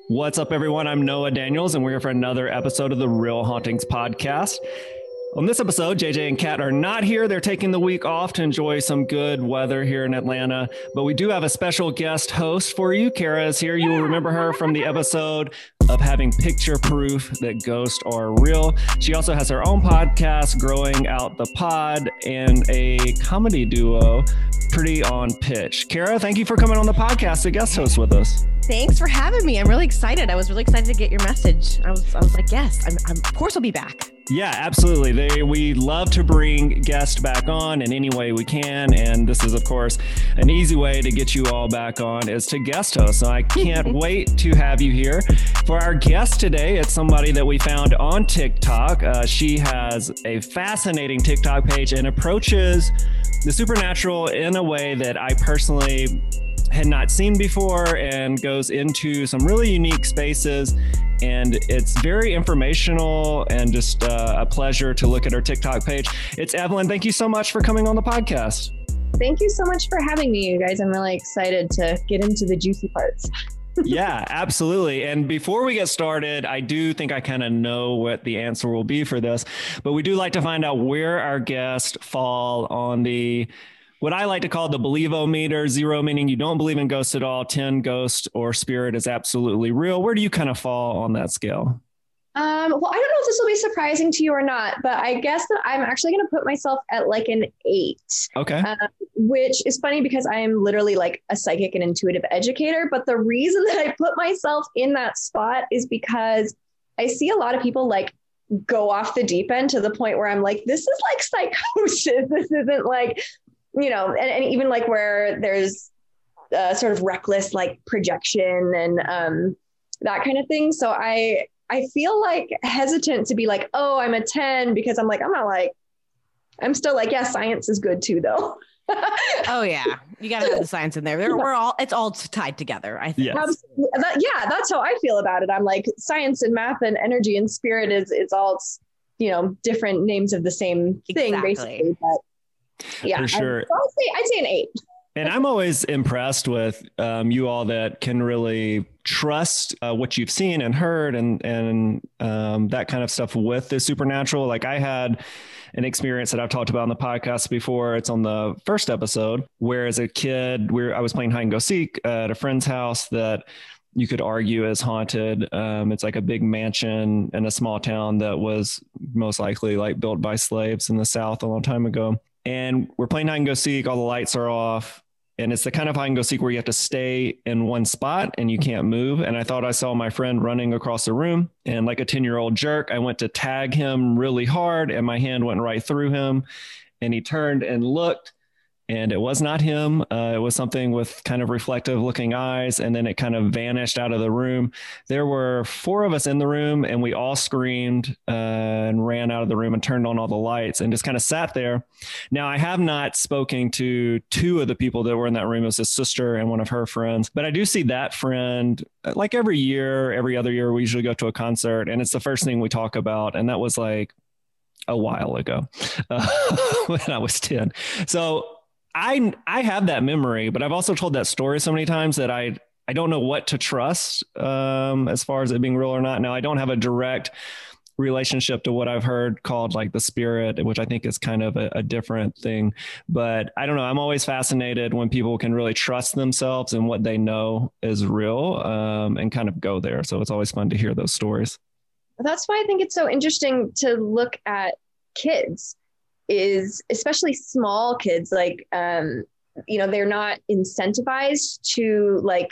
What's up, everyone? I'm Noah Daniels, and we're here for another episode of the Real Hauntings Podcast. On this episode, JJ and Kat are not here. They're taking the week off to enjoy some good weather here in Atlanta. But we do have a special guest host for you. Kara is here. You will remember her from the episode of having picture proof that ghosts are real. She also has her own podcast, Growing Out the Pod, and a comedy duo, Pretty on Pitch. Kara, thank you for coming on the podcast to guest host with us. Thanks for having me. I'm really excited. I was really excited to get your message. I was like, yes, I'm of course I'll be back. Yeah, absolutely. We love to bring guests back on in any way we can. And this is, of course, an easy way to get you all back on is to guest host. So I can't wait to have you here. For our guest today, it's somebody that we found on TikTok. She has a fascinating TikTok page and approaches the supernatural in a way that I personally had not seen before and goes into some really unique spaces. And it's very informational and just a pleasure to look at her TikTok page. It's Evelyn. Thank you so much for coming on the podcast. Thank you so much for having me, you guys. I'm really excited to get into the juicy parts. Yeah, absolutely. And before we get started, I do think I kind of know what the answer will be for this, but we do like to find out where our guests fall on the what I like to call the believe-o-meter. 0 meaning you don't believe in ghosts at all. 10, ghost or spirit is absolutely real. Where do you kind of fall on that scale? Well, I don't know if this will be surprising to you or not, but I guess that I'm actually going to put myself at like an 8. Okay. Which is funny because I am literally like a psychic and intuitive educator. But the reason that I put myself in that spot is because I see a lot of people like go off the deep end to the point where I'm like, this is like psychosis. This isn't like, you know, and even like where there's sort of reckless like projection and that kind of thing. So I feel like hesitant to be like, oh, I'm a 10 because I'm like, I'm still like, yeah, science is good too, though. Oh yeah. You got to have the science in there. It's all tied together. I think. Yes. That's how I feel about it. I'm like science and math and energy and spirit is all, you know, different names of the same thing, basically. But yeah, for sure. I'd say an 8. And I'm always impressed with you all that can really trust what you've seen and heard and that kind of stuff with the supernatural. Like I had an experience that I've talked about on the podcast before. It's on the first episode where as a kid, I was playing hide and go seek at a friend's house that you could argue is haunted. It's like a big mansion in a small town that was most likely like built by slaves in the South a long time ago. And we're playing hide and go seek. All the lights are off. And it's the kind of hide and go seek where you have to stay in one spot and you can't move. And I thought I saw my friend running across the room, and like a 10-year-old jerk, I went to tag him really hard and my hand went right through him and he turned and looked. And it was not him. It was something with kind of reflective looking eyes. And then it kind of vanished out of the room. There were 4 of us in the room and we all screamed and ran out of the room and turned on all the lights and just kind of sat there. Now, I have not spoken to 2 of the people that were in that room. It was his sister and one of her friends. But I do see that friend like every year, every other year, we usually go to a concert and it's the first thing we talk about. And that was like a while ago when I was 10. So I have that memory, but I've also told that story so many times that I don't know what to trust as far as it being real or not. Now, I don't have a direct relationship to what I've heard called like the spirit, which I think is kind of a different thing. But I don't know. I'm always fascinated when people can really trust themselves and what they know is real and kind of go there. So it's always fun to hear those stories. That's why I think it's so interesting to look at kids. Is especially small kids, like, you know, they're not incentivized to like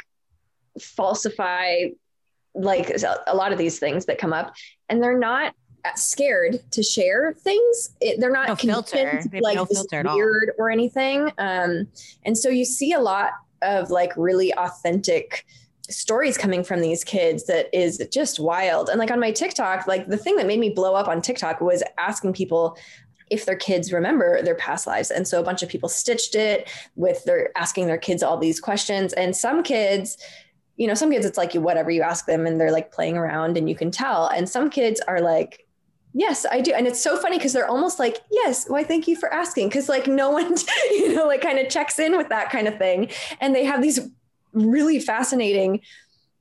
falsify like a lot of these things that come up, and they're not scared to share things. They're not no filter. They like no this filter at weird all. or anything. And so you see a lot of like really authentic stories coming from these kids that is just wild. And like on my TikTok, like the thing that made me blow up on TikTok was asking people if their kids remember their past lives. And so a bunch of people stitched it with asking their kids all these questions. And some kids, you know, some kids, it's like whatever you ask them and they're like playing around and you can tell. And some kids are like, yes, I do. And it's so funny because they're almost like, yes, why, thank you for asking. Cause like no one, you know, like kind of checks in with that kind of thing. And they have these really fascinating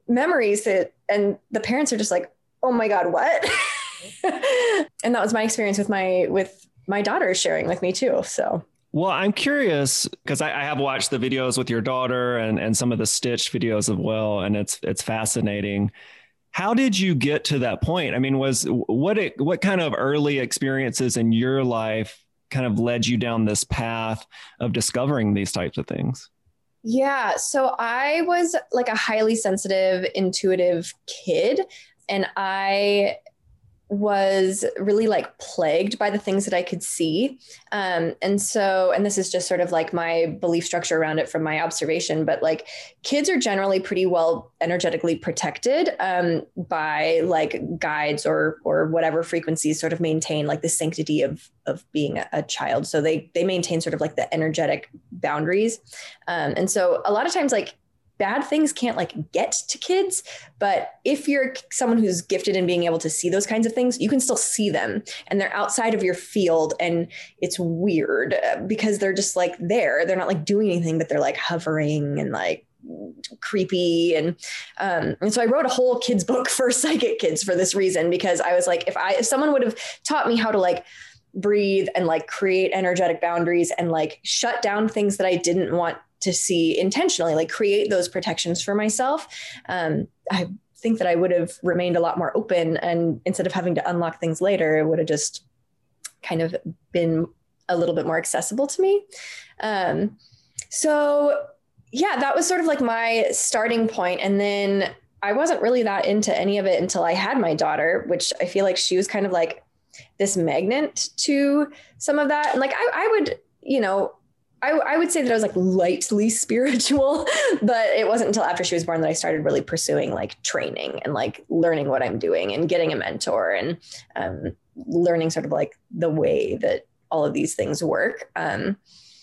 memories and the parents are just like, oh my God, what? And that was my experience with my daughter sharing with me too. So. Well, I'm curious because I have watched the videos with your daughter and some of the Stitch videos as well. And it's fascinating. How did you get to that point? I mean, what kind of early experiences in your life kind of led you down this path of discovering these types of things? Yeah. So I was like a highly sensitive, intuitive kid, and I was really like plagued by the things that I could see. And this is just sort of like my belief structure around it from my observation, but like kids are generally pretty well energetically protected by like guides or whatever frequencies sort of maintain like the sanctity of being a child. So they maintain sort of like the energetic boundaries. And so a lot of times like bad things can't like get to kids, but if you're someone who's gifted in being able to see those kinds of things, you can still see them and they're outside of your field. And it's weird because they're just like there, they're not like doing anything, but they're like hovering and like creepy. And so I wrote a whole kids book for psychic kids for this reason, because I was like, if someone would have taught me how to like breathe and like create energetic boundaries and like shut down things that I didn't want to see intentionally, like create those protections for myself. I think that I would have remained a lot more open, and instead of having to unlock things later, it would have just kind of been a little bit more accessible to me. So yeah, that was sort of like my starting point. And then I wasn't really that into any of it until I had my daughter, which I feel like she was kind of like this magnet to some of that. And like, I would, I would say that I was like lightly spiritual, but it wasn't until after she was born that I started really pursuing like training and like learning what I'm doing and getting a mentor and learning sort of like the way that all of these things work. And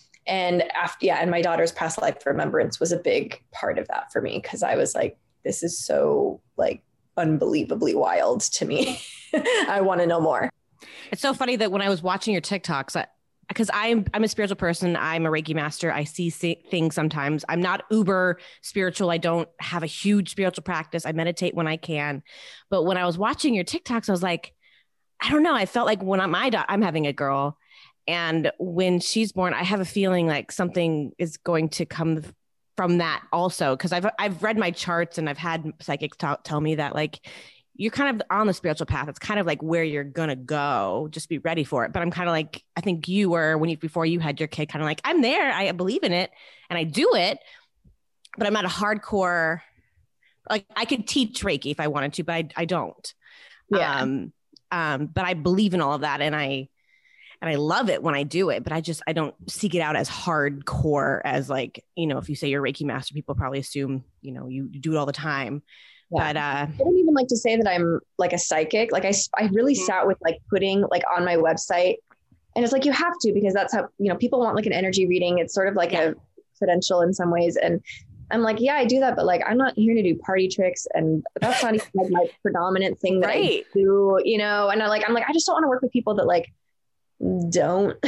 my daughter's past life remembrance was a big part of that for me, because I was like, this is so like unbelievably wild to me. I want to know more. It's so funny that when I was watching your TikToks, because I'm a spiritual person. I'm a Reiki master. I see things sometimes. I'm not uber spiritual. I don't have a huge spiritual practice. I meditate when I can. But when I was watching your TikToks, I was like, I don't know. I felt like when I'm having a girl, and when she's born, I have a feeling like something is going to come from that also. Because I've read my charts and I've had psychics tell me that like, you're kind of on the spiritual path. It's kind of like where you're going to go. Just be ready for it. But I'm kind of like, I think you were before you had your kid, kind of like, I'm there. I believe in it and I do it, but I'm not a hardcore, like I could teach Reiki if I wanted to, but I don't. Yeah. But I believe in all of that. And I love it when I do it, but I don't seek it out as hardcore as like, if you say you're a Reiki master, people probably assume, you do it all the time. Yeah. But I don't even like to say that I'm like a psychic. Like I really sat with like putting like on my website, and it's like, you have to, because that's how, people want like an energy reading. It's sort of like a credential in some ways. And I'm like, yeah, I do that, but like, I'm not here to do party tricks, and that's not even like my predominant thing that I do, and I'm like, I just don't want to work with people that like don't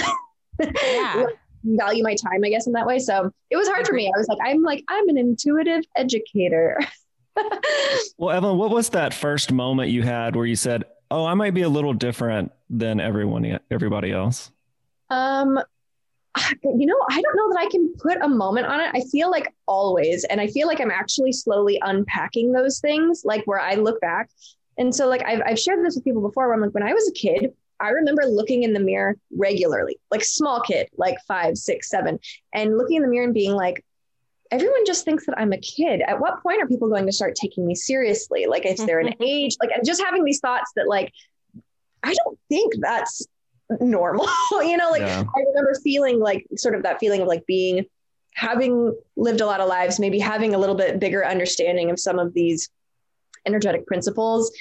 value my time, I guess, in that way. So it was hard for me. I was like, I'm an intuitive educator. Well, Evelyn, what was that first moment you had where you said, oh, I might be a little different than everybody else? I don't know that I can put a moment on it. I feel like always, and I feel like I'm actually slowly unpacking those things, like where I look back. And so like, I've shared this with people before, where I'm like, when I was a kid, I remember looking in the mirror regularly, like small kid, like 5, 6, 7, and looking in the mirror and being like, everyone just thinks that I'm a kid. At what point are people going to start taking me seriously? Like if they're an age, like just having these thoughts that like, I don't think that's normal, I remember feeling like sort of that feeling of like having lived a lot of lives, maybe having a little bit bigger understanding of some of these energetic principles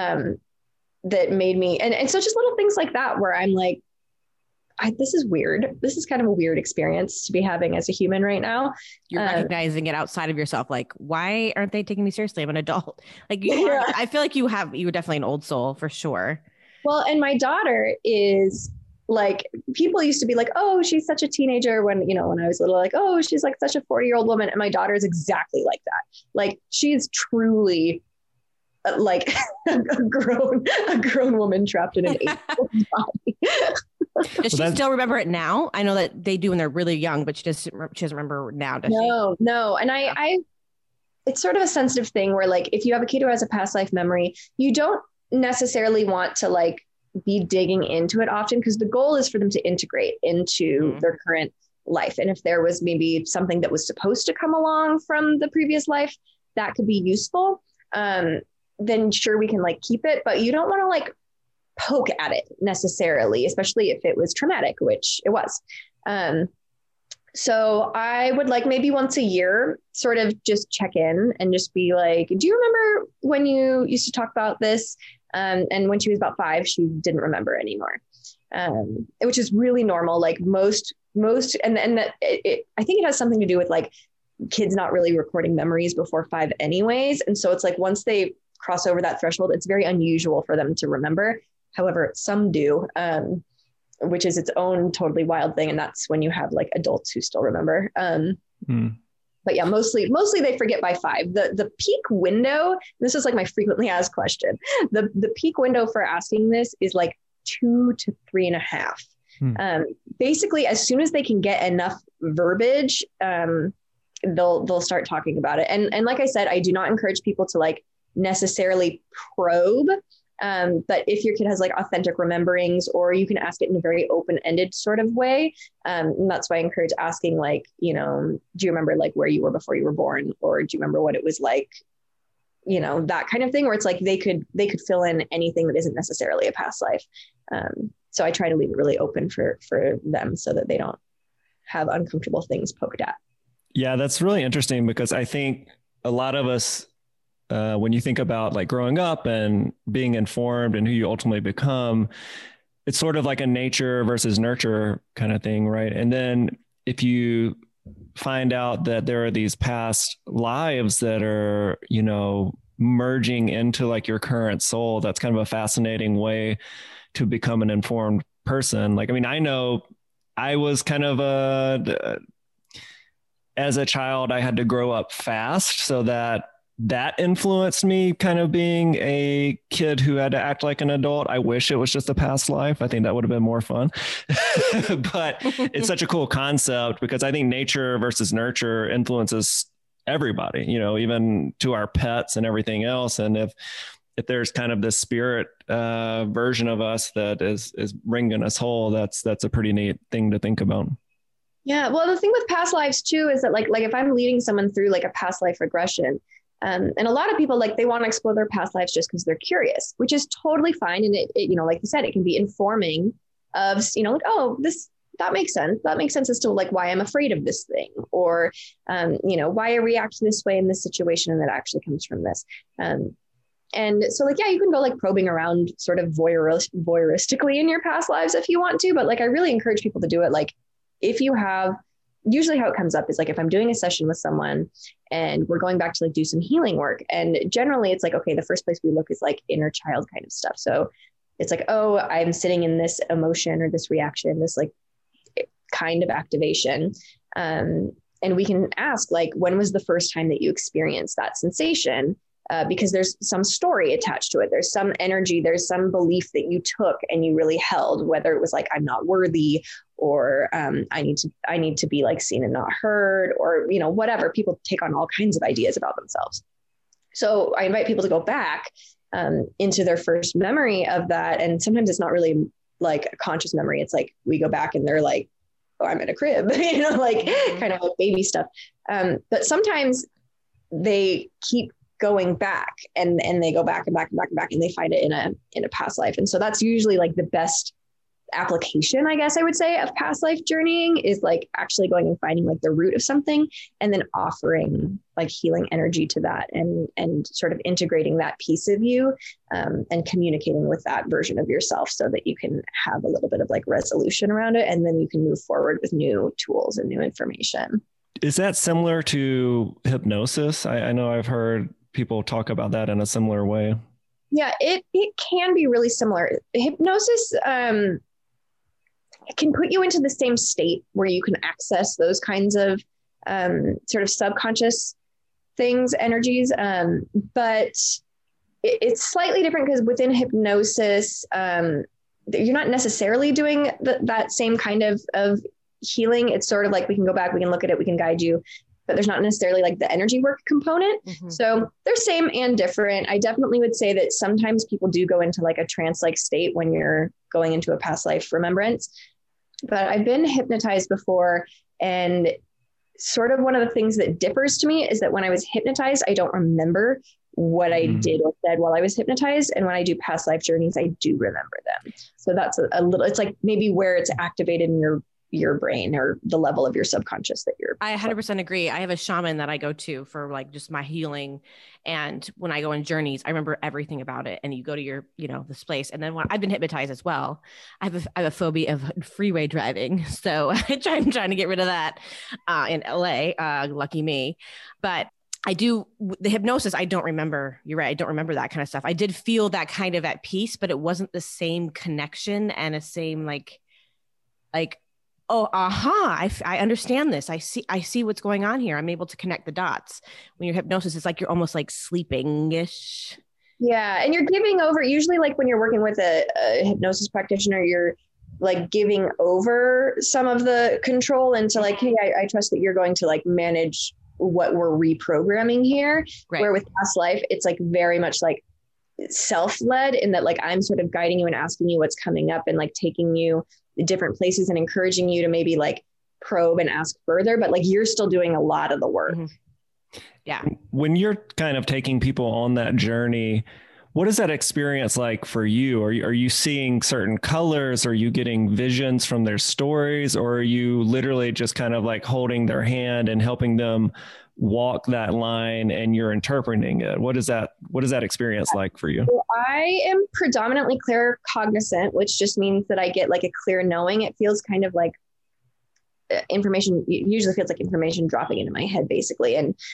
that made me, and so just little things like that, where I'm like, this is weird. This is kind of a weird experience to be having as a human right now. You're recognizing it outside of yourself. Like, why aren't they taking me seriously? I'm an adult. Like, I feel like you're definitely an old soul for sure. Well, and my daughter is like people used to be like, oh, she's such a teenager when, you know, when I was little, like, oh, she's like such a 40-year-old woman. And my daughter is exactly like that. Like she's truly like a grown woman trapped in an 8-year-old body. Does she still remember it now? I know that they do when they're really young, but she doesn't remember now, does she? No. And I it's sort of a sensitive thing where like, if you have a kid who has a past life memory, you don't necessarily want to like be digging into it often, because the goal is for them to integrate into their current life. And if there was maybe something that was supposed to come along from the previous life that could be useful, then sure, we can like keep it, but you don't want to like poke at it necessarily, especially if it was traumatic, which it was. So I would like maybe once a year sort of just check in and just be like, do you remember when you used to talk about this? And when she was about 5, she didn't remember anymore, which is really normal. Like most, and that I think it has something to do with like kids not really recording memories before 5 anyways. And so it's like, once they cross over that threshold, it's very unusual for them to remember. However, some do, which is its own totally wild thing. And that's when you have like adults who still remember. But yeah, mostly they forget by 5. The peak window, this is like my frequently asked question. The peak window for asking this is like 2 to 3.5. Basically, as soon as they can get enough verbiage, they'll start talking about it. And like I said, I do not encourage people to like necessarily probe. But if your kid has like authentic rememberings, or you can ask it in a very open-ended sort of way. And that's why I encourage asking like, you know, do you remember like where you were before you were born? Or do you remember what it was like? You know, that kind of thing, where it's like they could fill in anything that isn't necessarily a past life. So I try to leave it really open for them so that they don't have uncomfortable things poked at. Yeah, that's really interesting, because I think a lot of us, when you think about like growing up and being informed and who you ultimately become, it's sort of like a nature versus nurture kind of thing, right? And then if you find out that there are these past lives that are, you know, merging into like your current soul, that's kind of a fascinating way to become an informed person. Like, I mean, I know I was kind of as a child, I had to grow up fast, so that influenced me kind of being a kid who had to act like an adult. I wish it was just a past life. I think that would have been more fun. But it's such a cool concept, because I think nature versus nurture influences everybody, you know, even to our pets and everything else. And if there's kind of this spirit version of us that is bringing us whole, that's a pretty neat thing to think about. Yeah. Well, the thing with past lives too, is that like if I'm leading someone through like a past life regression, and a lot of people, like, they want to explore their past lives just because they're curious, which is totally fine. And it, you know, like you said, it can be informing of, you know, like, oh, that makes sense. That makes sense as to like why I'm afraid of this thing, or, you know, why I react this way in this situation. And that actually comes from this. And so like, yeah, you can go like probing around sort of voyeuristically in your past lives if you want to, but like, I really encourage people to do it. Like, if you have, usually how it comes up is like, if I'm doing a session with someone and we're going back to like do some healing work, and generally it's like, okay, the first place we look is like inner child kind of stuff. So it's like, oh, I'm sitting in this emotion or this reaction, this like kind of activation. And we can ask like, when was the first time that you experienced that sensation? Because there's some story attached to it. There's some energy, there's some belief that you took and you really held, whether it was like, I'm not worthy, or I need to be like seen and not heard, or, you know, whatever. People take on all kinds of ideas about themselves. So I invite people to go back into their first memory of that. And sometimes it's not really like a conscious memory. It's like, we go back and they're like, oh, I'm in a crib, you know, like kind of like baby stuff. But sometimes they keep going back and they go back and back and back and back, and they find it in a past life. And so that's usually like the best application, I guess I would say, of past life journeying, is like actually going and finding like the root of something, and then offering like healing energy to that, and sort of integrating that piece of you, and communicating with that version of yourself, so that you can have a little bit of like resolution around it, and then you can move forward with new tools and new information. Is that similar to hypnosis? I know I've heard people talk about that in a similar way. Yeah, it can be really similar. Hypnosis, can put you into the same state where you can access those kinds of sort of subconscious things, energies. But it's slightly different because within hypnosis, you're not necessarily doing that same kind of healing. It's sort of like we can go back, we can look at it, we can guide you, but there's not necessarily like the energy work component. Mm-hmm. So they're same and different. I definitely would say that sometimes people do go into like a trance-like state when you're going into a past life remembrance. But I've been hypnotized before, and sort of one of the things that differs to me is that when I was hypnotized, I don't remember what I did or said while I was hypnotized. And when I do past life journeys, I do remember them. So that's a little, it's like maybe where it's activated in your brain or the level of your subconscious that you're. I 100% agree. I have a shaman that I go to for like just my healing. And when I go on journeys, I remember everything about it. And you go to your, this place. And then when I've been hypnotized as well, I have a phobia of freeway driving. So I'm trying to get rid of that in LA, lucky me. But I do the hypnosis. I don't remember. You're right. I don't remember that kind of stuff. I did feel that kind of at peace, but it wasn't the same connection and a same like, oh, I understand this. I see what's going on here. I'm able to connect the dots. When you're hypnosis, it's like you're almost like sleeping-ish. Yeah. And you're giving over, usually like when you're working with a hypnosis practitioner, you're like giving over some of the control into like, hey, I trust that you're going to like manage what we're reprogramming here. Right. Where with past life, it's like very much like self-led in that like I'm sort of guiding you and asking you what's coming up and like taking you different places and encouraging you to maybe like probe and ask further, but like you're still doing a lot of the work. Mm-hmm. Yeah. When you're kind of taking people on that journey, what is that experience like for you? Are you seeing certain colors? Are you getting visions from their stories? Or are you literally just kind of like holding their hand and helping them walk that line and you're interpreting it? What is that experience like for you? So I am predominantly claircognizant, which just means that I get like a clear knowing. It feels kind of like information, it usually feels like information dropping into my head basically.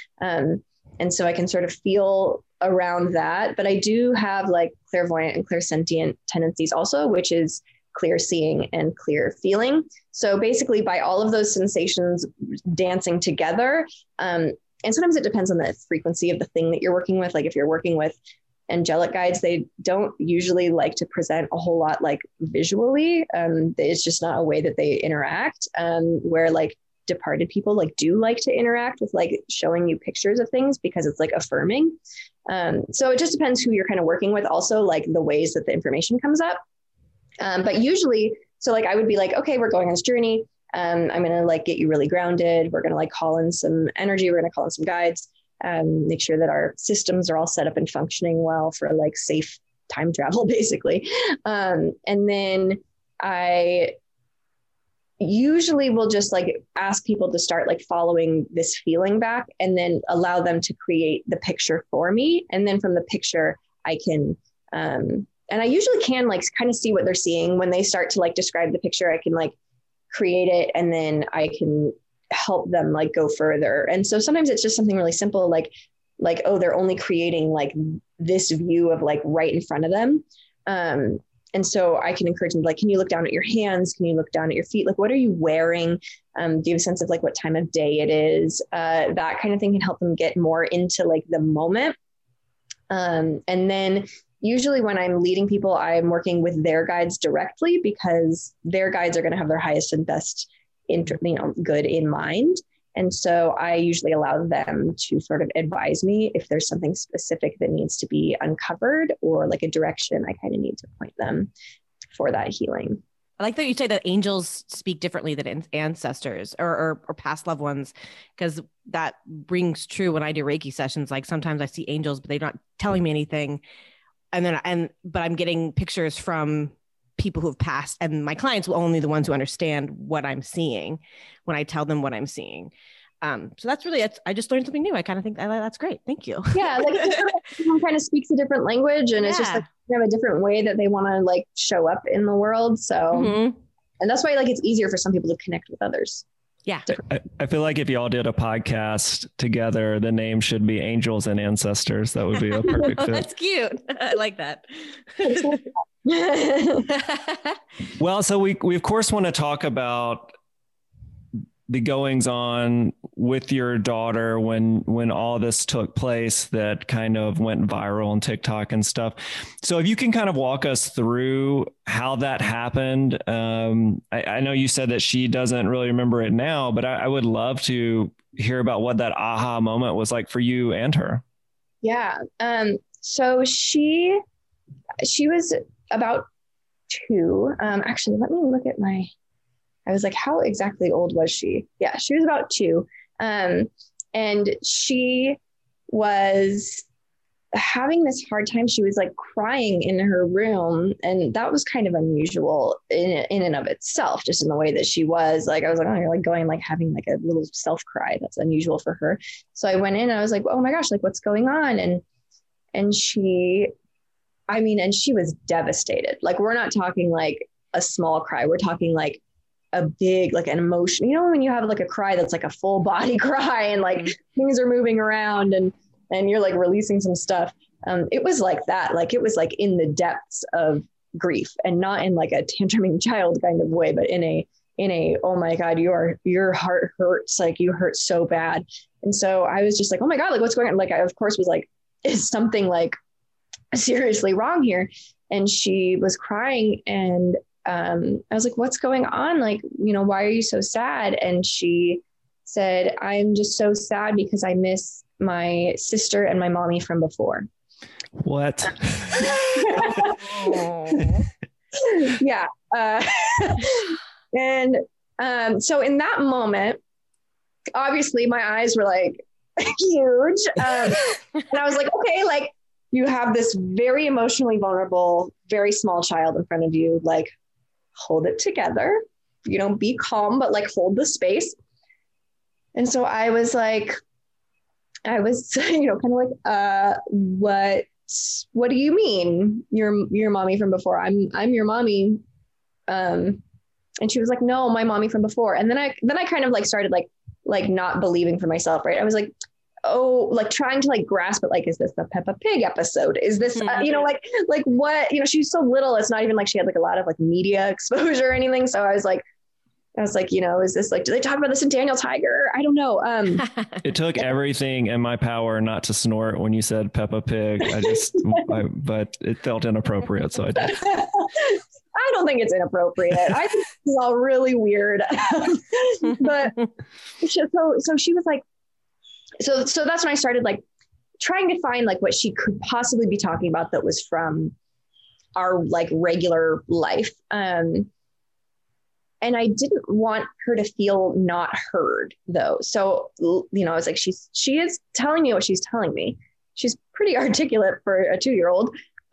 And so I can sort of feel around that, but I do have like clairvoyant and clairsentient tendencies also, which is clear seeing and clear feeling. So basically by all of those sensations dancing together, and sometimes it depends on the frequency of the thing that you're working with. Like if you're working with angelic guides, they don't usually like to present a whole lot like visually. It's just not a way that they interact, where like departed people like do like to interact with like showing you pictures of things because it's like affirming. So it just depends who you're kind of working with, also like the ways that the information comes up. But usually, so like I would be like, okay, we're going on this journey. I'm going to like get you really grounded. We're going to like call in some energy. We're going to call in some guides, make sure that our systems are all set up and functioning well for like safe time travel, basically. And then I usually will just like ask people to start like following this feeling back and then allow them to create the picture for me. And then from the picture, I can, and I usually can like kind of see what they're seeing when they start to like describe the picture. I can like create it and then I can help them like go further. And so sometimes it's just something really simple, like, oh, they're only creating like this view of like right in front of them. And so I can encourage them, like, can you look down at your hands? Can you look down at your feet? Like, what are you wearing? Do you have a sense of like what time of day it is? That kind of thing can help them get more into like the moment. And then usually when I'm leading people, I'm working with their guides directly because their guides are going to have their highest and best good in mind. And so I usually allow them to sort of advise me if there's something specific that needs to be uncovered or like a direction I kind of need to point them for that healing. I like that you say that angels speak differently than ancestors or past loved ones, because that rings true when I do Reiki sessions. Like sometimes I see angels, but they're not telling me anything. But I'm getting pictures from people who have passed, and my clients will only the ones who understand what I'm seeing when I tell them what I'm seeing. So that's really, I just learned something new. I kind of think that's great. Thank you. Yeah. Like everyone kind of speaks a different language, and it's just like they have a different way that they want to like show up in the world. So, and that's why like it's easier for some people to connect with others. Yeah. I feel like if y'all did a podcast together, the name should be Angels and Ancestors. That would be a perfect fit. That's cute. I like that. Well, so we of course want to talk about the goings on with your daughter when all this took place that kind of went viral on TikTok and stuff. So if you can kind of walk us through how that happened. I know you said that she doesn't really remember it now, but I would love to hear about what that aha moment was like for you and her. Yeah. So she was about 2. Actually, let me look at I was like, how exactly old was she? Yeah, she was about 2. And she was having this hard time. She was like crying in her room. And that was kind of unusual in and of itself, just in the way that she was. Like, I was like, oh, you're like going, like having like a little self cry. That's unusual for her. So I went in and I was like, oh my gosh, like what's going on? And she was devastated. Like, we're not talking like a small cry. We're talking like a big, like an emotion, when you have like a cry that's like a full body cry and like things are moving around and you're like releasing some stuff. It was like that. Like, it was like in the depths of grief, and not in like a tantruming child kind of way, but in a, oh my God, your heart hurts. Like, you hurt so bad. And so I was just like, oh my God, like what's going on? Like, I of course was like, is something like seriously wrong here? And she was crying, and I was like, what's going on? Like, why are you so sad? And she said, I'm just so sad because I miss my sister and my mommy from before. What? Yeah. And so in that moment, obviously my eyes were like huge. And I was like, okay, like, you have this very emotionally vulnerable, very small child in front of you. Like, hold it together, be calm, but like hold the space. And so I was like, kind of like, what do you mean? Your mommy from before? I'm your mommy. And she was like, no, my mommy from before. And then I kind of like started like not believing for myself. Right. I was like, oh, like trying to like grasp it. Like, is this the Peppa Pig episode? Is this, like what, she's so little. It's not even like she had like a lot of like media exposure or anything. So I was like, is this like, do they talk about this in Daniel Tiger? I don't know. It took everything in my power not to snort when you said Peppa Pig. But it felt inappropriate. So I did. I don't think it's inappropriate. I think it's all really weird. But so she was like, so that's when I started like trying to find like what she could possibly be talking about that was from our like regular life. And I didn't want her to feel not heard though. So, I was like, she is telling me what she's telling me. She's pretty articulate for a 2-year-old.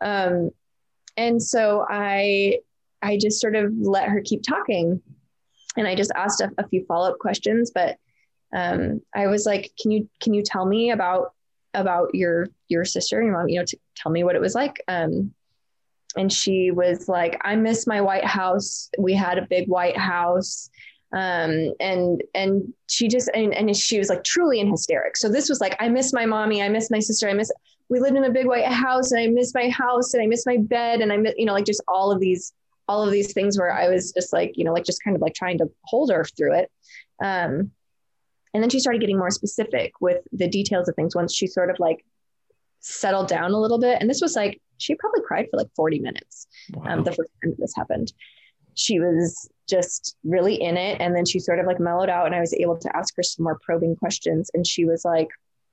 And so I just sort of let her keep talking, and I just asked a few follow-up questions, but I was like, can you tell me about your sister, your mom, tell me what it was like. And she was like, I miss my White House. We had a big White House. And she just, and she was like truly in hysterics. So this was like, I miss my mommy. I miss my sister. We lived in a big White House, and I miss my house, and I miss my bed. And I miss, like just all of these things where I was just like, like just kind of like trying to hold her through it. And then she started getting more specific with the details of things once she sort of like settled down a little bit. And this was like, she probably cried for like 40 minutes. Wow. The first time that this happened, she was just really in it. And then she sort of like mellowed out, and I was able to ask her some more probing questions. And she was like,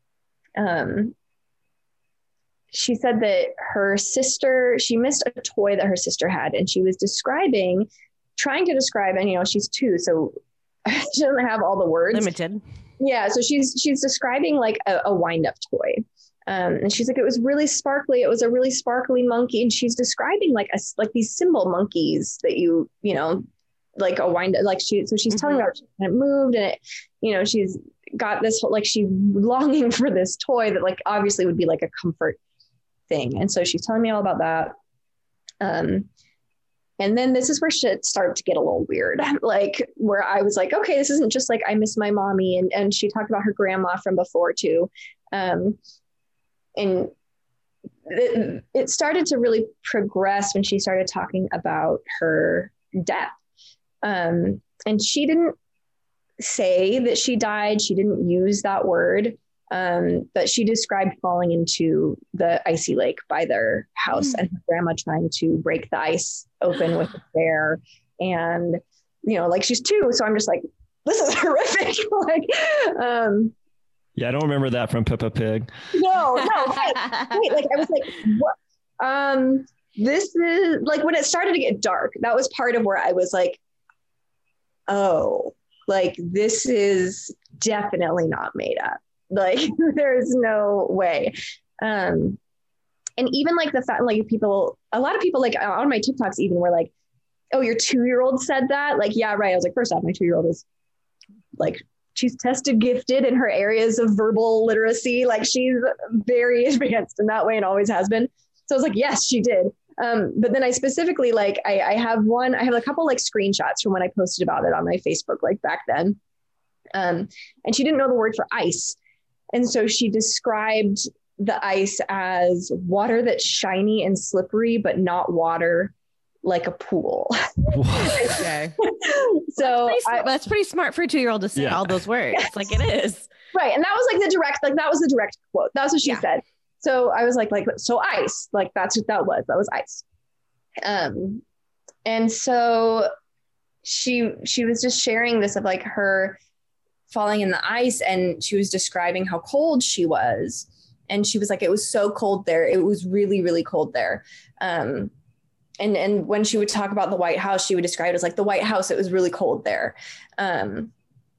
she said that her sister, she missed a toy that her sister had. And she was trying to describe, and she's 2, so she doesn't have all the words. Limited. Yeah. So she's describing like a wind-up toy. And she's like, it was really sparkly. It was a really sparkly monkey. And she's describing like these symbol monkeys that like a wind, like so she's telling about it moved, and it, she's got this whole, like she's longing for this toy that like obviously would be like a comfort thing. And so she's telling me all about that. And then this is where shit started to get a little weird, like where I was like, okay, this isn't just like, I miss my mommy. And she talked about her grandma from before too. And it started to really progress when she started talking about her death. And she didn't say that she died. She didn't use that word. But she described falling into the icy lake by their house and her grandma trying to break the ice open with a bear. And, you know, like she's 2. So I'm just like, this is horrific. Like, yeah, I don't remember that from Peppa Pig. No, right. Like I was like, what? This is like when it started to get dark, that was part of where I was like, oh, like this is definitely not made up. Like there's no way. And even like the fact, like a lot of people like on my TikToks even were like, oh, your 2-year-old said that? Like, yeah, right. I was like, first off, my 2-year-old is like, she's tested gifted in her areas of verbal literacy. Like she's very advanced in that way and always has been. So I was like, yes, she did. But then I specifically, like, I have a couple like screenshots from when I posted about it on my Facebook, like back then. And she didn't know the word for ice. And so she described the ice as water that's shiny and slippery, but not water like a pool. Okay. So that's pretty smart for a 2-year-old to say all those words. Yes. Like it is. Right. And that was like that was the direct quote. That's what she said. So I was like, so ice, like that's what that was ice. And so she was just sharing this of like her falling in the ice, and she was describing how cold she was. And she was like, it was so cold there. It was really, really cold there. And when she would talk about the White House, she would describe it as like the White House. It was really cold there. And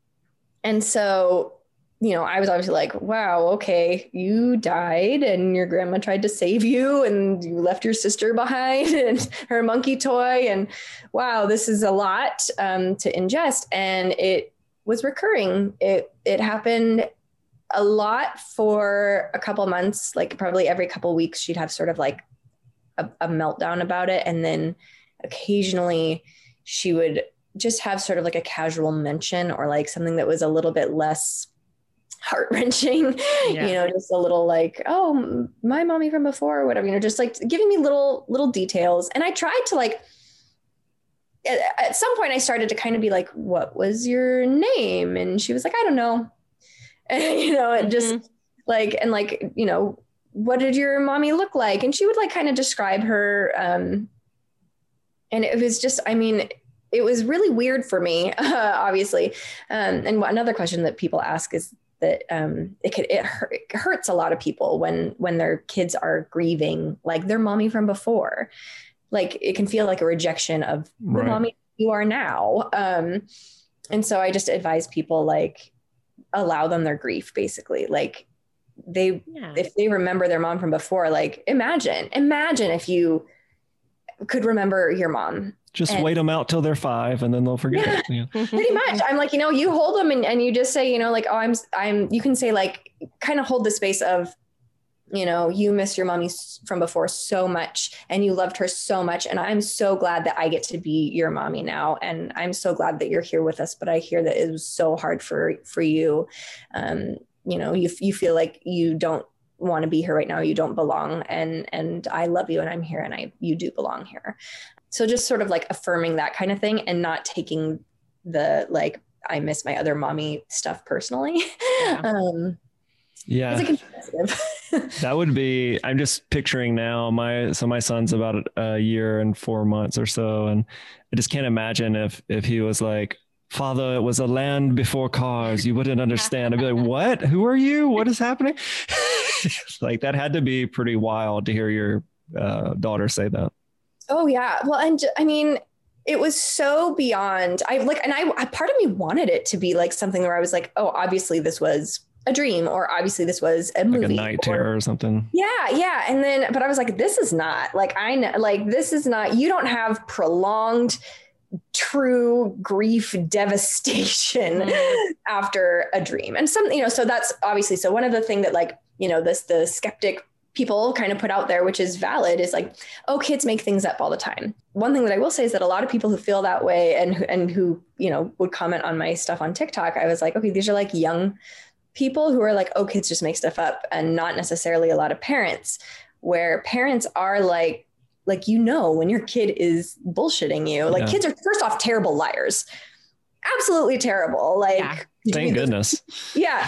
so, you know, I was obviously like, wow, okay, you died and your grandma tried to save you and you left your sister behind and her monkey toy. And wow, this is a lot to ingest. And it was recurring. It happened a lot for a couple months, like probably every couple of weeks, she'd have sort of like a meltdown about it. And then occasionally she would just have sort of like a casual mention or like something that was a little bit less heart-wrenching, you know, just a little like, oh, my mommy from before or whatever, you know, just like giving me little details. And I tried to like, at some point I started to kind of be like, what was your name? And she was like, I don't know. And, you know, and just like, and like, you know, what did your mommy look like? And she would like kind of describe her. And it was just, I mean, it was really weird for me, obviously. And another question that people ask is that it hurts a lot of people when their kids are grieving like their mommy from before. Like it can feel like a rejection of the mommy you are now. And so I just advise people like allow them their grief, basically. Like if they remember their mom from before, like imagine if you could remember your mom. Just wait them out till they're 5 and then they'll forget it. Yeah. Pretty much. I'm like, you know, you hold them and you just say, you know, like, oh, you can say like, kind of hold the space of, you know, you miss your mommy from before so much and you loved her so much. And I'm so glad that I get to be your mommy now. And I'm so glad that you're here with us, but I hear that it was so hard for you. You know, you feel like you don't want to be here right now. You don't belong. And I love you and I'm here and you do belong here. So just sort of like affirming that kind of thing and not taking the, like, I miss my other mommy stuff personally. Yeah. That would be, I'm just picturing now my son's about a year and 4 months or so. And I just can't imagine if he was like, Father, it was a land before cars. You wouldn't understand. I'd be like, what? Who are you? What is happening? Like that had to be pretty wild to hear your daughter say that. Oh yeah. Well, and I mean, it was so beyond, I part of me wanted it to be like something where I was like, oh, obviously this was a dream, or obviously this was a movie, like a night terror or something. Yeah. Yeah. And then, but I was like, this is not like, I know, like, this is not, you don't have prolonged true grief devastation after a dream. And some, you know, so that's obviously, so one of the things that like, you know, the skeptic people kind of put out there, which is valid, is like, oh, kids make things up all the time. One thing that I will say is that a lot of people who feel that way and who, you know, would comment on my stuff on TikTok, I was like, okay, these are like young people who are like, oh, kids just make stuff up, and not necessarily a lot of parents. where parents are like, when your kid is bullshitting you, like kids are first off terrible liars, absolutely terrible. Like, thank goodness. Yeah.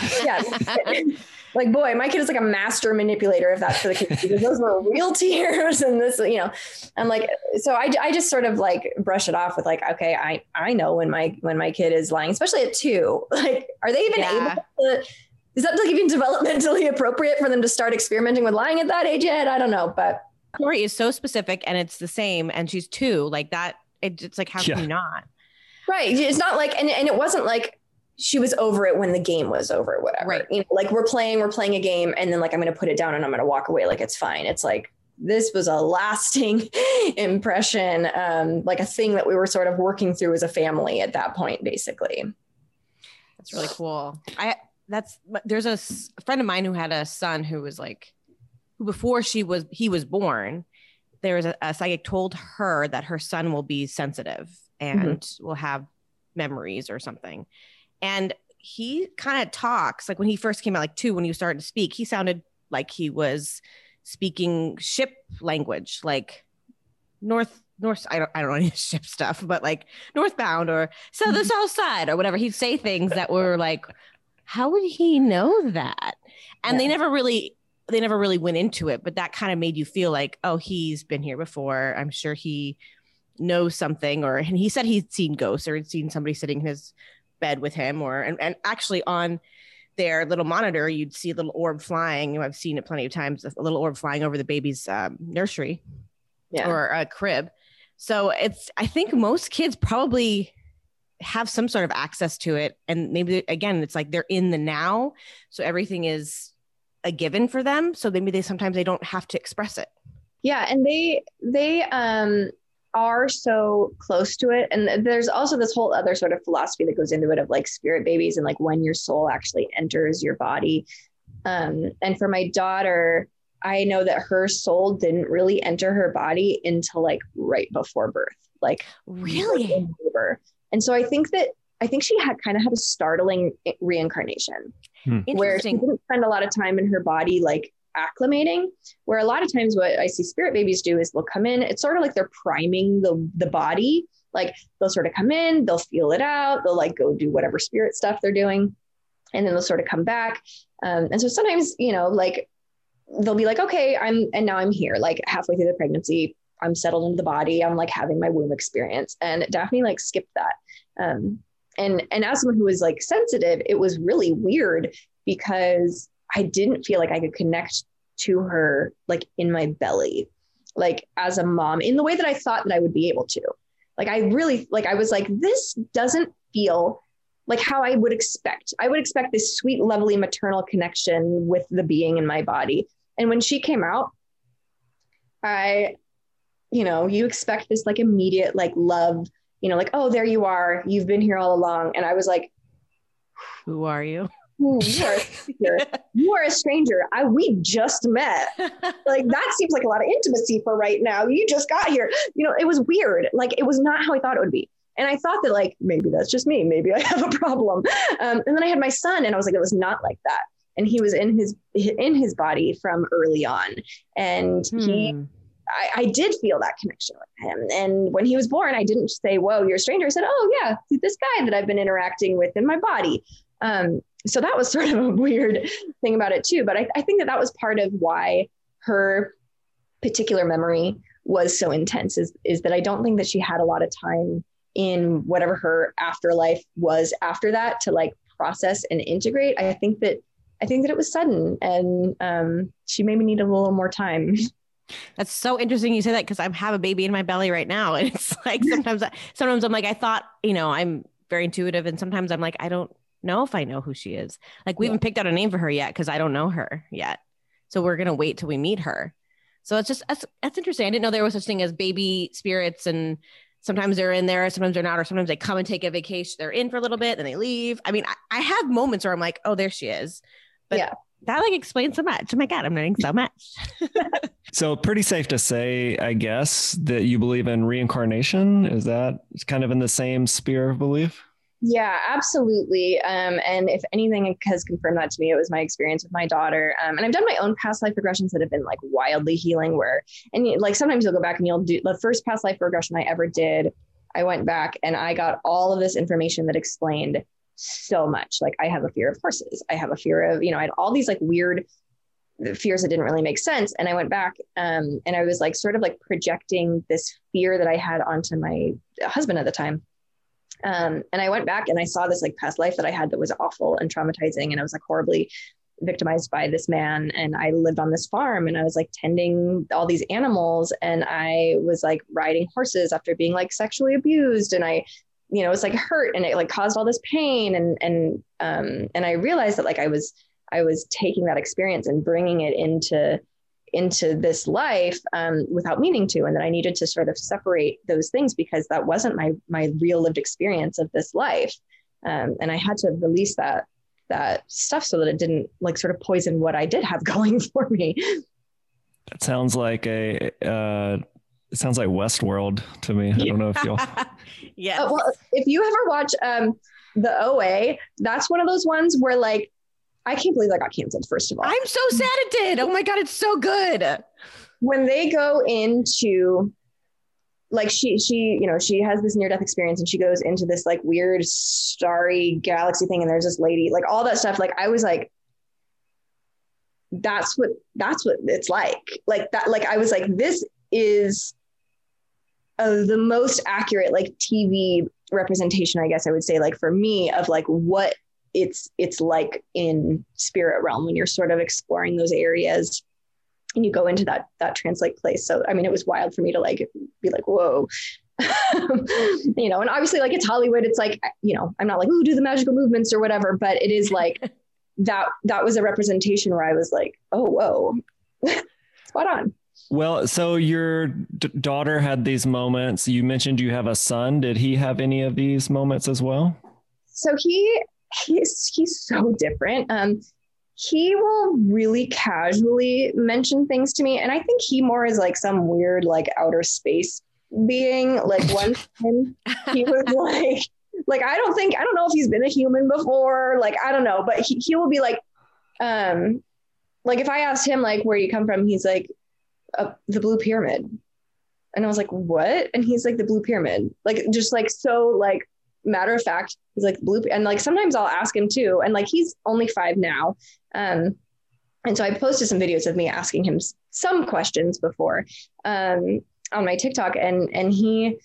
Like, boy, my kid is like a master manipulator, if that's for the kids, because those were real tears. And this, I'm like, so I just sort of like brush it off with like, okay, I know when my kid is lying, especially at 2, like, are they even able to, is that like even developmentally appropriate for them to start experimenting with lying at that age yet? I don't know, but Tori is so specific and it's the same. And she's 2, like that. It's like, how can you not? Right. It's not like, and it wasn't like she was over it when the game was over, whatever. Right. Like we're playing a game and then like, I'm going to put it down and I'm going to walk away. Like, it's fine. It's like, this was a lasting impression. Like a thing that we were sort of working through as a family at that point, basically. That's really cool. There's a friend of mine who had a son who was like, before he was born, there was a psychic told her that her son will be sensitive and will have memories or something. And he kind of talks like when he first came out, like 2, when he started to speak, he sounded like he was speaking ship language, like north. I don't know any ship stuff, but like northbound or the south side or whatever. He'd say things that were like, how would he know that? And they never really went into it, but that kind of made you feel like, oh, he's been here before. I'm sure he knows something. And he said he'd seen ghosts or he'd seen somebody sitting in his bed with him and actually on their little monitor, you'd see a little orb flying. I've seen it plenty of times, a little orb flying over the baby's nursery or a crib. So I think most kids probably have some sort of access to it. And maybe, again, it's like they're in the now. So everything is a given for them. So maybe sometimes they don't have to express it. Yeah. And they are so close to it. And there's also this whole other sort of philosophy that goes into it of like spirit babies and like when your soul actually enters your body. And for my daughter, I know that her soul didn't really enter her body until like right before birth, like really. And so I think she had a startling reincarnation where she didn't spend a lot of time in her body, like acclimating, where a lot of times what I see spirit babies do is they'll come in. It's sort of like they're priming the body. Like they'll sort of come in, they'll feel it out. They'll like go do whatever spirit stuff they're doing. And then they'll sort of come back. And so sometimes, like they'll be like, okay, now I'm here, like halfway through the pregnancy, I'm settled into the body. I'm like having my womb experience. And Daphne like skipped that. And as someone who was like sensitive, it was really weird because I didn't feel like I could connect to her like in my belly, like as a mom in the way that I thought that I would be able to. Like I really, like I was like, this doesn't feel like how I would expect. I would expect this sweet, lovely maternal connection with the being in my body. And when she came out, you expect this like immediate like love, like, oh, there you are. You've been here all along. And I was like, who are you? You are a stranger. You are a stranger. We just met. Like that seems like a lot of intimacy for right now. You just got here. It was weird. Like it was not how I thought it would be. And I thought that like, maybe that's just me. Maybe I have a problem. And then I had my son and I was like, it was not like that. And he was in his body from early on. And I did feel that connection with him. And when he was born, I didn't say, whoa, you're a stranger. I said, oh yeah, this guy that I've been interacting with in my body. So that was sort of a weird thing about it too. But I think that was part of why her particular memory was so intense is that I don't think that she had a lot of time in whatever her afterlife was after that to like process and integrate. I think that it was sudden and she maybe needed a little more time. That's so interesting you say that because I have a baby in my belly right now. And it's like sometimes I'm like, I thought, I'm very intuitive. And sometimes I'm like, I don't know if I know who she is. Like we haven't picked out a name for her yet because I don't know her yet. So we're going to wait till we meet her. So it's just, that's interesting. I didn't know there was such thing as baby spirits and sometimes they're in there, sometimes they're not, or sometimes they come and take a vacation. They're in for a little bit, then they leave. I mean, I have moments where I'm like, oh, there she is. But that like explains so much. Oh my God, I'm learning so much. So pretty safe to say, I guess, that you believe in reincarnation. Is that kind of in the same sphere of belief? Yeah, absolutely. And if anything has confirmed that to me, it was my experience with my daughter. And I've done my own past life regressions that have been like wildly healing and like sometimes you'll go back and you'll do the first past life regression I ever did. I went back and I got all of this information that explained so much. Like I have a fear of horses. I have a fear of, I had all these like weird fears that didn't really make sense. And I went back and I was like sort of like projecting this fear that I had onto my husband at the time. And I went back and I saw this like past life that I had that was awful and traumatizing. And I was like horribly victimized by this man. And I lived on this farm and I was like tending all these animals. And I was like riding horses after being like sexually abused. And I, was like hurt and it like caused all this pain. And I realized that like I was taking that experience and bringing it into this life without meaning to, and that I needed to sort of separate those things because that wasn't my real lived experience of this life. And I had to release that stuff so that it didn't like sort of poison what I did have going for me. That sounds like it sounds like Westworld to me. I don't know if you'll. Yeah. Well, if you ever watch the OA, that's one of those ones where like, I can't believe that got canceled, first of all. I'm so sad it did. Oh my God, it's so good. When they go into like she has this near-death experience and she goes into this like weird starry galaxy thing and there's this lady, like all that stuff. Like I was like, that's what it's like that. Like I was like, this is the most accurate like TV representation, I guess I would say, like for me, of like what it's like in spirit realm when you're sort of exploring those areas and you go into that translate place. So, I mean, it was wild for me to like, be like, whoa, and obviously like it's Hollywood. It's like, I'm not like, ooh, do the magical movements or whatever, but it is like that was a representation where I was like, oh, whoa, spot on. Well, so your daughter had these moments. You mentioned you have a son. Did he have any of these moments as well? So he's so different. He will really casually mention things to me. And I think he more is like some weird, like outer space being. Like one time he was like, I don't know if he's been a human before. Like, I don't know, but he will be like if I asked him like, where you come from, he's like, the Blue Pyramid. And I was like, what? And he's like, the Blue Pyramid. Like, just like, so like, matter of fact, he's like blue. And like sometimes I'll ask him too, and like he's only 5 now, and so I posted some videos of me asking him some questions before on my TikTok, and he,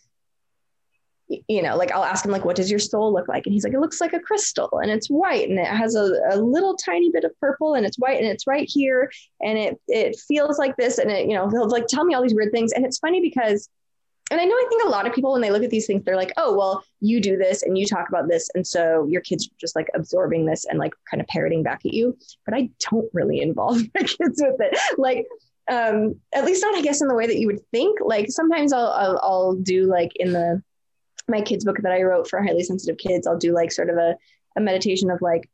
like I'll ask him like, what does your soul look like? And he's like, it looks like a crystal and it's white and it has a little tiny bit of purple and it's white and it's right here and it feels like this, and he'll like tell me all these weird things. And it's funny because, and I think a lot of people, when they look at these things, they're like, oh, well, you do this and you talk about this. And so your kids are just like absorbing this and like kind of parroting back at you. But I don't really involve my kids with it. Like, at least not, I guess, in the way that you would think. Like sometimes I'll do like in my kids book that I wrote for highly sensitive kids, I'll do like sort of a meditation of like,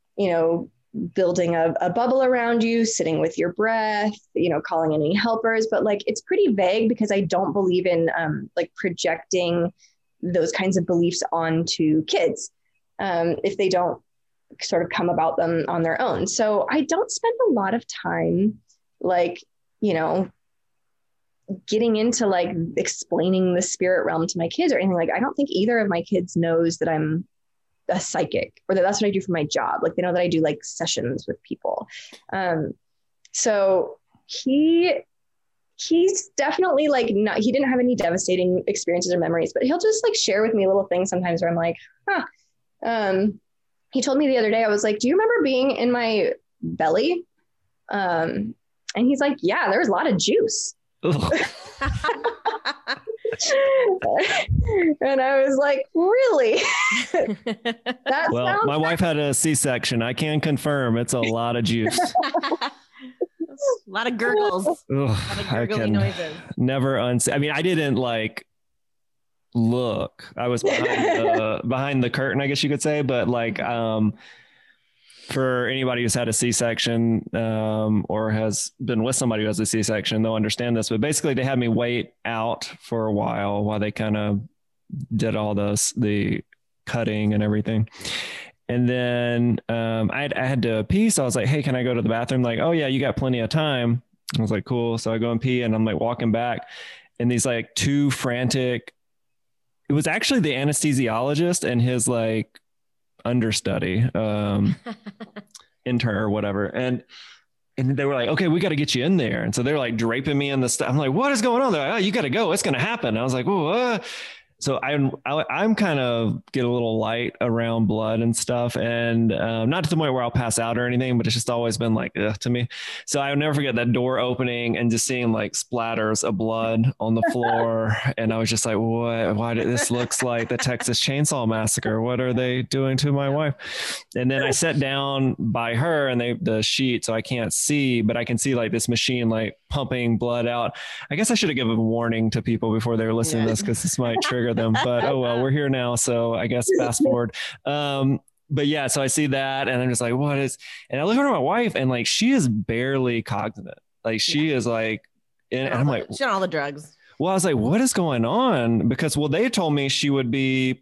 building a bubble around you, sitting with your breath, calling any helpers. But like, it's pretty vague because I don't believe in like projecting those kinds of beliefs onto kids if they don't sort of come about them on their own. So I don't spend a lot of time like, getting into like explaining the spirit realm to my kids or anything. Like, I don't think either of my kids knows that I'm a psychic or that's what I do for my job. Like they know that I do like sessions with people. So he's definitely like he didn't have any devastating experiences or memories, but he'll just like share with me little things sometimes where I'm like, he told me the other day, I was like, do you remember being in my belly? And he's like, yeah, there was a lot of juice. And I was like, really? Well, my wife had a C-section. I can confirm it's a lot of juice. A lot of gurgles. Ugh, a lot of gurgly noises. Never I mean, I didn't like look. I was behind the curtain, I guess you could say, but like for anybody who's had a C-section or has been with somebody who has a C-section, they'll understand this. But basically, they had me wait out for a while they kind of did all the cutting and everything. And then I had to pee. So I was like, hey, can I go to the bathroom? Like, oh yeah, you got plenty of time. I was like, cool. So I go and pee and I'm like walking back and these like two frantic, it was actually the anesthesiologist and his like understudy, intern or whatever. And they were like, okay, we got to get you in there. And so they're like draping me in the stuff. I'm like, what is going on? They're like, oh, you got to go. It's going to happen. I was like, oh, so I'm kind of get a little light around blood and stuff, and not to the point where I'll pass out or anything, but it's just always been like to me. So I'll never forget that door opening and just seeing like splatters of blood on the floor, and I was just like, what? Why did this looks like the Texas Chainsaw Massacre? What are they doing to my wife? And then I sat down by her and the sheet, so I can't see, but I can see like this machine like pumping blood out. I guess I should have given a warning to people before they were listening to this because this might trigger them, but oh well, we're here now. So I guess fast forward. But yeah, so I see that and I'm just like, what is, and I look over at my wife and like, she is barely cognizant. Like she is like, and I'm like, she's on all the drugs. Well, I was like, what is going on? Because, well, they told me she would be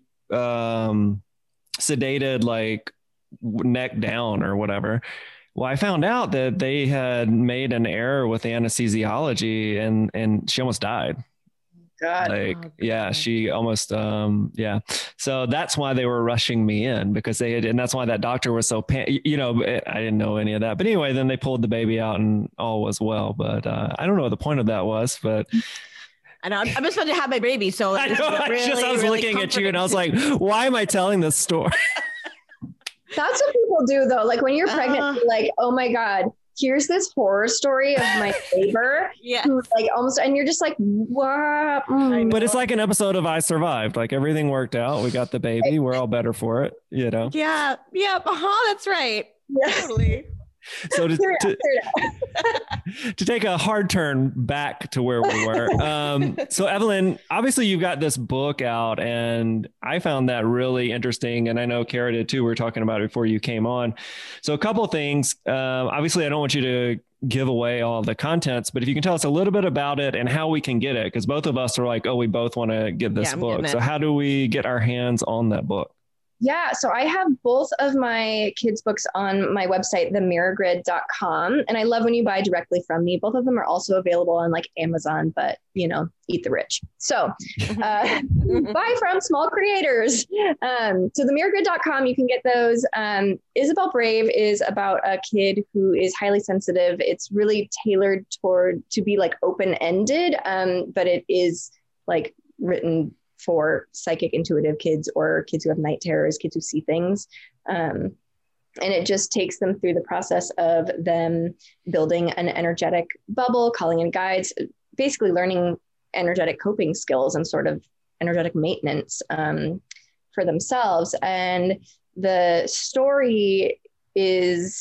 sedated, like neck down or whatever. Well, I found out that they had made an error with anesthesiology and she almost died. God. Like, yeah, she almost, yeah. So that's why they were rushing me in because they had, and that's why that doctor was so, I didn't know any of that. But anyway, then they pulled the baby out and all was well. But I don't know what the point of that was, but. I know. I'm just about to have my baby. So I was looking at you and I was like, why am I telling this story? That's what people do though. Like when you're pregnant, you're like, oh my God, here's this horror story of my neighbor. Yeah. Who, like almost, and you're just like, what? But it's like an episode of I Survived. Like everything worked out. We got the baby. We're all better for it, you know? Yeah. Yeah. That's right. Yeah. Totally. So to take a hard turn back to where we were. So Evelyn, obviously you've got this book out and I found that really interesting. And I know Kara did too. We were talking about it before you came on. So a couple of things, obviously I don't want you to give away all the contents, but if you can tell us a little bit about it and how we can get it, because both of us are like, oh, we both want to get this book. So how do we get our hands on that book? Yeah, so I have both of my kids' books on my website, themirrorgrid.com. And I love when you buy directly from me. Both of them are also available on like Amazon, but eat the rich. So buy from small creators. So themirrorgrid.com, you can get those. Isabel Brave is about a kid who is highly sensitive. It's really tailored to be like open-ended, but it is like written for psychic intuitive kids or kids who have night terrors, kids who see things. And it just takes them through the process of them building an energetic bubble, calling in guides, basically learning energetic coping skills and sort of energetic maintenance for themselves. And the story is,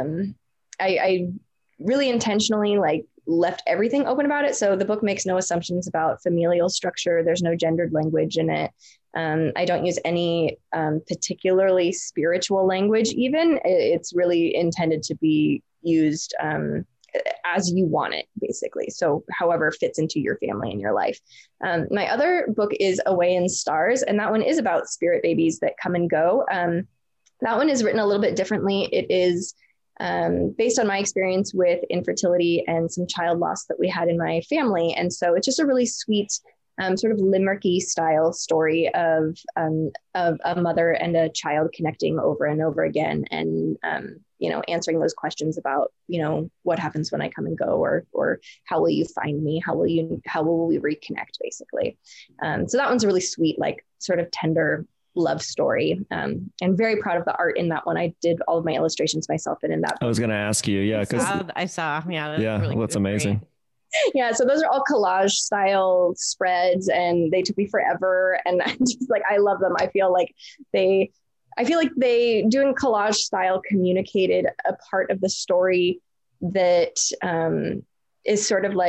I really intentionally left everything open about it. So the book makes no assumptions about familial structure. There's no gendered language in it. I don't use any particularly spiritual language even. It's really intended to be used as you want it, basically. So however fits into your family and your life. My other book is Away in Stars, and that one is about spirit babies that come and go. That one is written a little bit differently. It is based on my experience with infertility and some child loss that we had in my family. And so it's just a really sweet sort of limericky style story of a mother and a child connecting over and over again and, answering those questions about, what happens when I come and go, or how will you find me? How will we reconnect, basically? So that one's a really sweet, sort of tender love story, and very proud of the art in that one. I did all of my illustrations myself in that book. I was going to ask you. Yeah. Cause I saw. Yeah. Really that's amazing. Great. Yeah. So those are all collage style spreads and they took me forever. And I'm just I love them. I feel like they doing collage style communicated a part of the story that is sort of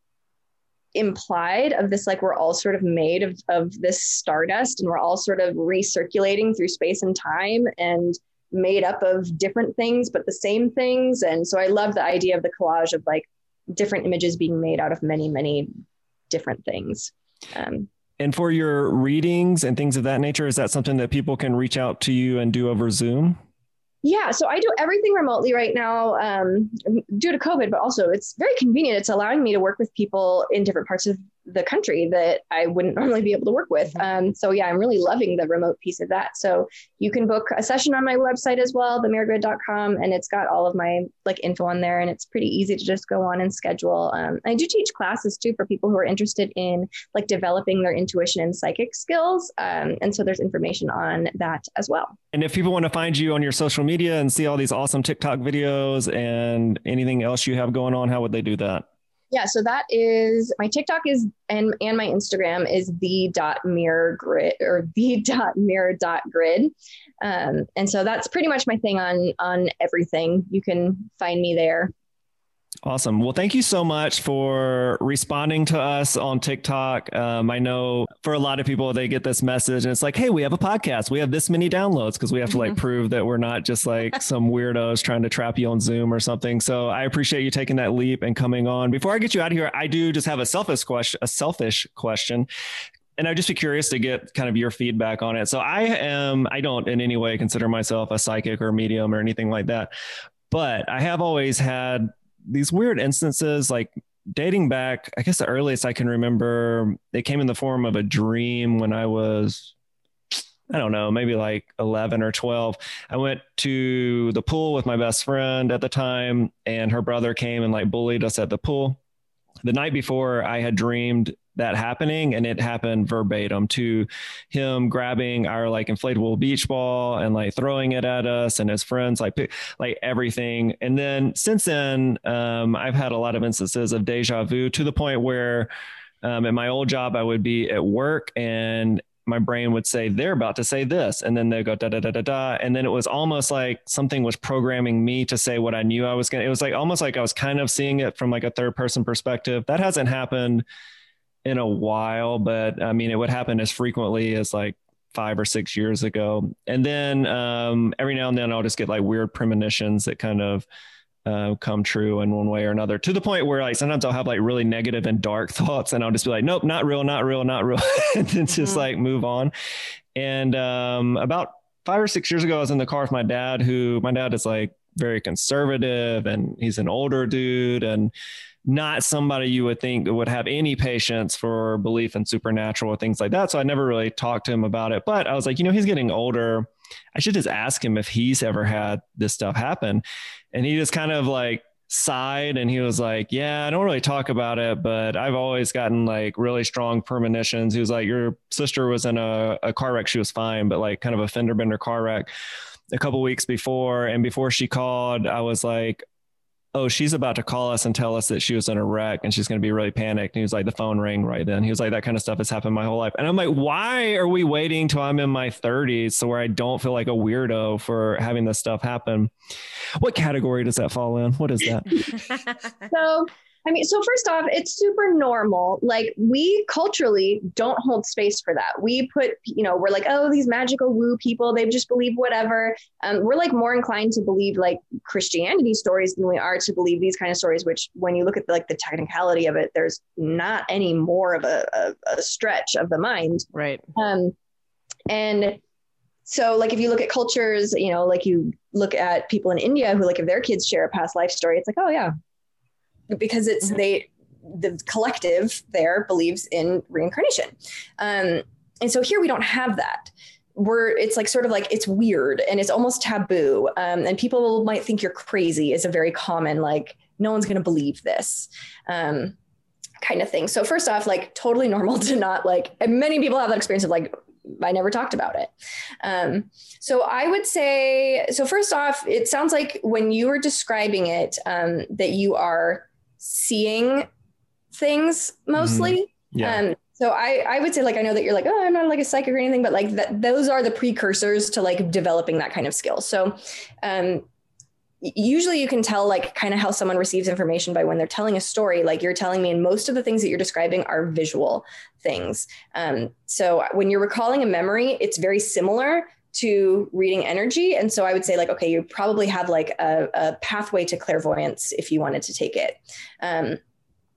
implied of this, we're all sort of made of this stardust and we're all sort of recirculating through space and time and made up of different things, but the same things. And so I love the idea of the collage of different images being made out of many, many different things. And for your readings and things of that nature, is that something that people can reach out to you and do over Zoom? Yeah, so I do everything remotely right now due to COVID, but also it's very convenient. It's allowing me to work with people in different parts of the country that I wouldn't normally be able to work with. So yeah, I'm really loving the remote piece of that. So you can book a session on my website as well, themirrorgrid.com, and it's got all of my like info on there, and it's pretty easy to just go on and schedule. I do teach classes too for people who are interested in like developing their intuition and psychic skills. And so there's information on that as well. And if people want to find you on your social media and see all these awesome TikTok videos and anything else you have going on, how would they do that? Yeah, so that is my TikTok is and my Instagram is the.mirrorgrid or the.mirror.grid. And so that's pretty much my thing on everything. You can find me there. Awesome. Well, thank you so much for responding to us on TikTok. I know for a lot of people, they get this message and it's like, hey, we have a podcast. We have this many downloads because we have to like prove that we're not just like some weirdos trying to trap you on Zoom or something. So I appreciate you taking that leap and coming on. Before I get you out of here, I do just have a selfish question. And I'd just be curious to get kind of your feedback on it. So I don't in any way consider myself a psychic or medium or anything like that, but I have always had these weird instances, like dating back, I guess the earliest I can remember, it came in the form of a dream when I was, I don't know, maybe like 11 or 12. I went to the pool with my best friend at the time, and her brother came and like bullied us at the pool. The night before, I had dreamed that happening, and it happened verbatim to him grabbing our like inflatable beach ball and like throwing it at us and his friends, like everything. And then since then, I've had a lot of instances of deja vu to the point where at my old job, I would be at work and my brain would say, they're about to say this. And then they go, da, da, da, da, da. And then it was almost like something was programming me to say what I knew I was going to. It was like almost like I was kind of seeing it from like a third person perspective. That hasn't happened in a while, but I mean, it would happen as frequently as like 5 or 6 years ago. And then every now and then I'll just get like weird premonitions that kind of come true in one way or another, to the point where like sometimes I'll have like really negative and dark thoughts and I'll just be like, nope, not real. And then just like move on. And about 5 or 6 years ago, I was in the car with my dad is like very conservative, and he's an older dude and not somebody you would think would have any patience for belief in supernatural or things like that. So I never really talked to him about it, but I was like, he's getting older. I should just ask him if he's ever had this stuff happen. And he just kind of like sighed and he was like, yeah, I don't really talk about it, but I've always gotten like really strong premonitions. He was like, your sister was in a car wreck. She was fine, but like kind of a fender bender car wreck a couple weeks before. And before she called, I was like, oh, she's about to call us and tell us that she was in a wreck and she's going to be really panicked. And he was like, the phone rang right then. He was like, that kind of stuff has happened my whole life. And I'm like, why are we waiting till I'm in my 30s so where I don't feel like a weirdo for having this stuff happen? What category does that fall in? What is that? So first off, it's super normal. Like, we culturally don't hold space for that. We put, we're like, oh, these magical woo people, they just believe whatever. We're like more inclined to believe like Christianity stories than we are to believe these kind of stories, which when you look at like the technicality of it, there's not any more of a stretch of the mind. Right. And so like, if you look at cultures, like you look at people in India who like, if their kids share a past life story, it's like, oh yeah, because it's the collective there believes in reincarnation. And so here we don't have that. It's like, sort of like, it's weird and it's almost taboo. And people might think you're crazy is a very common, like, no one's going to believe this kind of thing. So first off, like, totally normal to not like, and many people have that experience of like, I never talked about it. So I would say, so first off, it sounds like when you were describing it, that you are seeing things mostly. Yeah. So I would say, like, I know that you're like, oh, I'm not like a psychic or anything, but like those are the precursors to like developing that kind of skill. So usually you can tell like kind of how someone receives information by when they're telling a story, like you're telling me, and most of the things that you're describing are visual things. So when you're recalling a memory, it's very similar to reading energy. And so I would say like, okay, you probably have like a pathway to clairvoyance if you wanted to take it.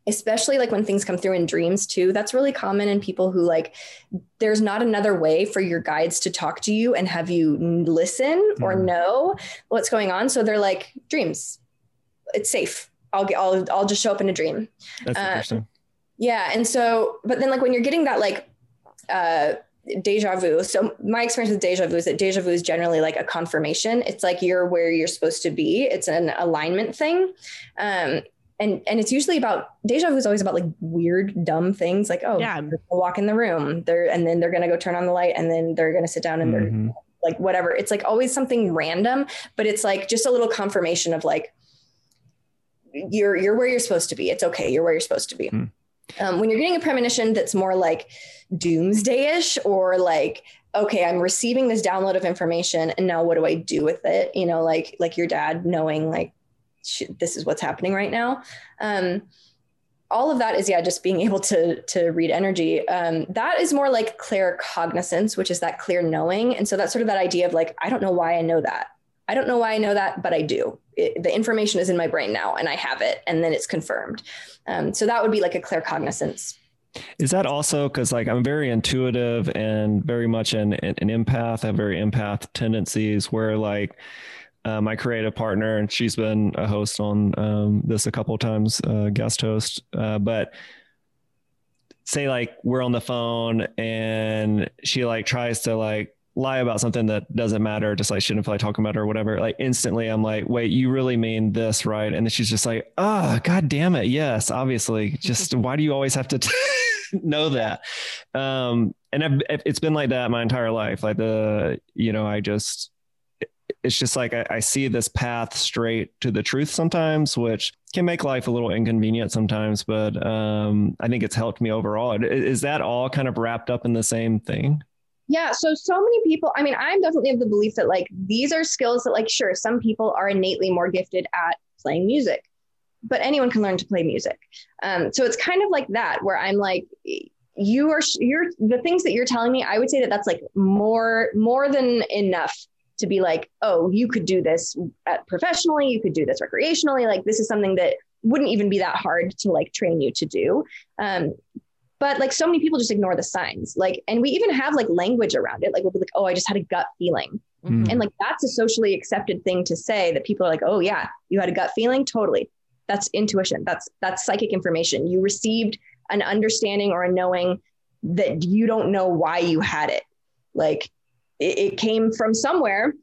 especially like when things come through in dreams too. That's really common in people who like, there's not another way for your guides to talk to you and have you listen or know what's going on. So they're like, dreams, it's safe. I'll just show up in a dream. That's interesting. Yeah. And so, but then like when you're getting that like deja vu. So my experience with deja vu is that deja vu is generally like a confirmation. It's like you're where you're supposed to be. It's an alignment thing. And it's usually about, deja vu is always about like weird, dumb things like, oh, yeah, they're gonna walk in the room and then they're going to go turn on the light and then they're going to sit down and they're like, whatever. It's like always something random, but it's like just a little confirmation of like, you're where you're supposed to be. It's okay. You're where you're supposed to be. When you're getting a premonition that's more like doomsday-ish or like, okay, I'm receiving this download of information and now what do I do with it? You know, like your dad knowing like, this is what's happening right now. All of that is, just being able to read energy. That is more like claircognizance, which is that clear knowing. And so that's sort of that idea of like, I don't know why I know that. I don't know why I know that, but I do. The information is in my brain now and I have it and then it's confirmed. So that would be like a claircognizance. Is that also because like I'm very intuitive and very much an empath, I have very empath tendencies where like my creative partner, and she's been a host on this a couple of times, guest host, but say like we're on the phone and she like tries to like lie about something that doesn't matter, just like shouldn't feel like talking about it or whatever. Like instantly I'm like, wait, you really mean this, right? And then she's just like, oh, God damn it. Yes, obviously. Just why do you always have to know that? And it's been like that my entire life. Like it's just like, I see this path straight to the truth sometimes, which can make life a little inconvenient sometimes, but I think it's helped me overall. Is that all kind of wrapped up in the same thing? Yeah. So many people, I mean, I'm definitely of the belief that like, these are skills that like, sure, some people are innately more gifted at playing music, but anyone can learn to play music. So it's kind of like that, where I'm like, you're the things that you're telling me, I would say that that's like more than enough to be like, oh, you could do this professionally, you could do this recreationally. Like, this is something that wouldn't even be that hard to like train you to do. But like so many people just ignore the signs, like, and we even have like language around it. Like we'll be like, oh, I just had a gut feeling. And like, that's a socially accepted thing to say, that people are like, oh yeah, you had a gut feeling. Totally. That's intuition. That's psychic information. You received an understanding or a knowing that you don't know why you had it. Like it came from somewhere.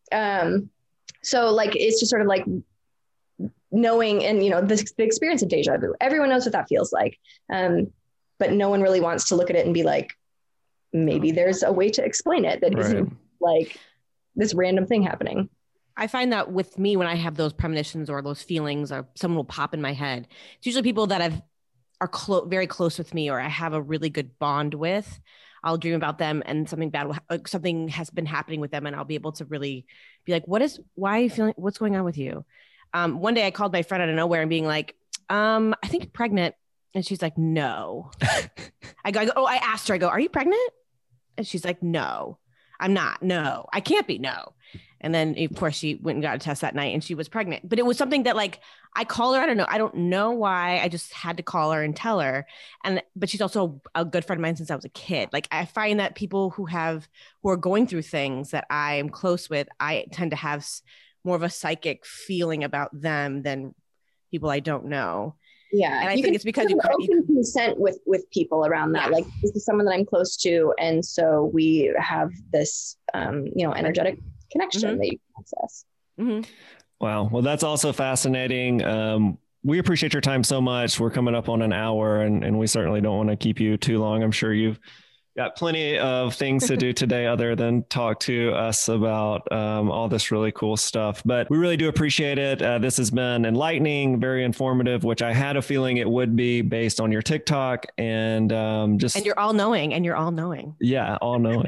So like, it's just sort of like knowing, and, you know, the experience of deja vu, everyone knows what that feels like. But no one really wants to look at it and be like, maybe there's a way to explain it that isn't like this random thing happening. I find that with me, when I have those premonitions or those feelings, or someone will pop in my head, it's usually people that are very close with me, or I have a really good bond with. I'll dream about them and something has been happening with them, and I'll be able to really be like, why are you feeling, what's going on with you? One day I called my friend out of nowhere and being like, I think you're pregnant. And she's like, no. I go, I asked her, are you pregnant? And she's like, no, I'm not. No, I can't be. No. And then of course she went and got a test that night and she was pregnant, but it was something that like, I called her. I don't know why. I just had to call her and tell her. But she's also a good friend of mine since I was a kid. Like, I find that people who are going through things that I am close with, I tend to have more of a psychic feeling about them than people I don't know. Yeah. And I think it's because you open consent with people around that. Yeah. Like, this is someone that I'm close to. And so we have this, energetic connection that you can access. Wow. Well, that's also fascinating. We appreciate your time so much. We're coming up on an hour and we certainly don't want to keep you too long. I'm sure you've got plenty of things to do today other than talk to us about all this really cool stuff. But we really do appreciate it. This has been enlightening, very informative, which I had a feeling it would be based on your TikTok and And you're all knowing. Yeah, all knowing.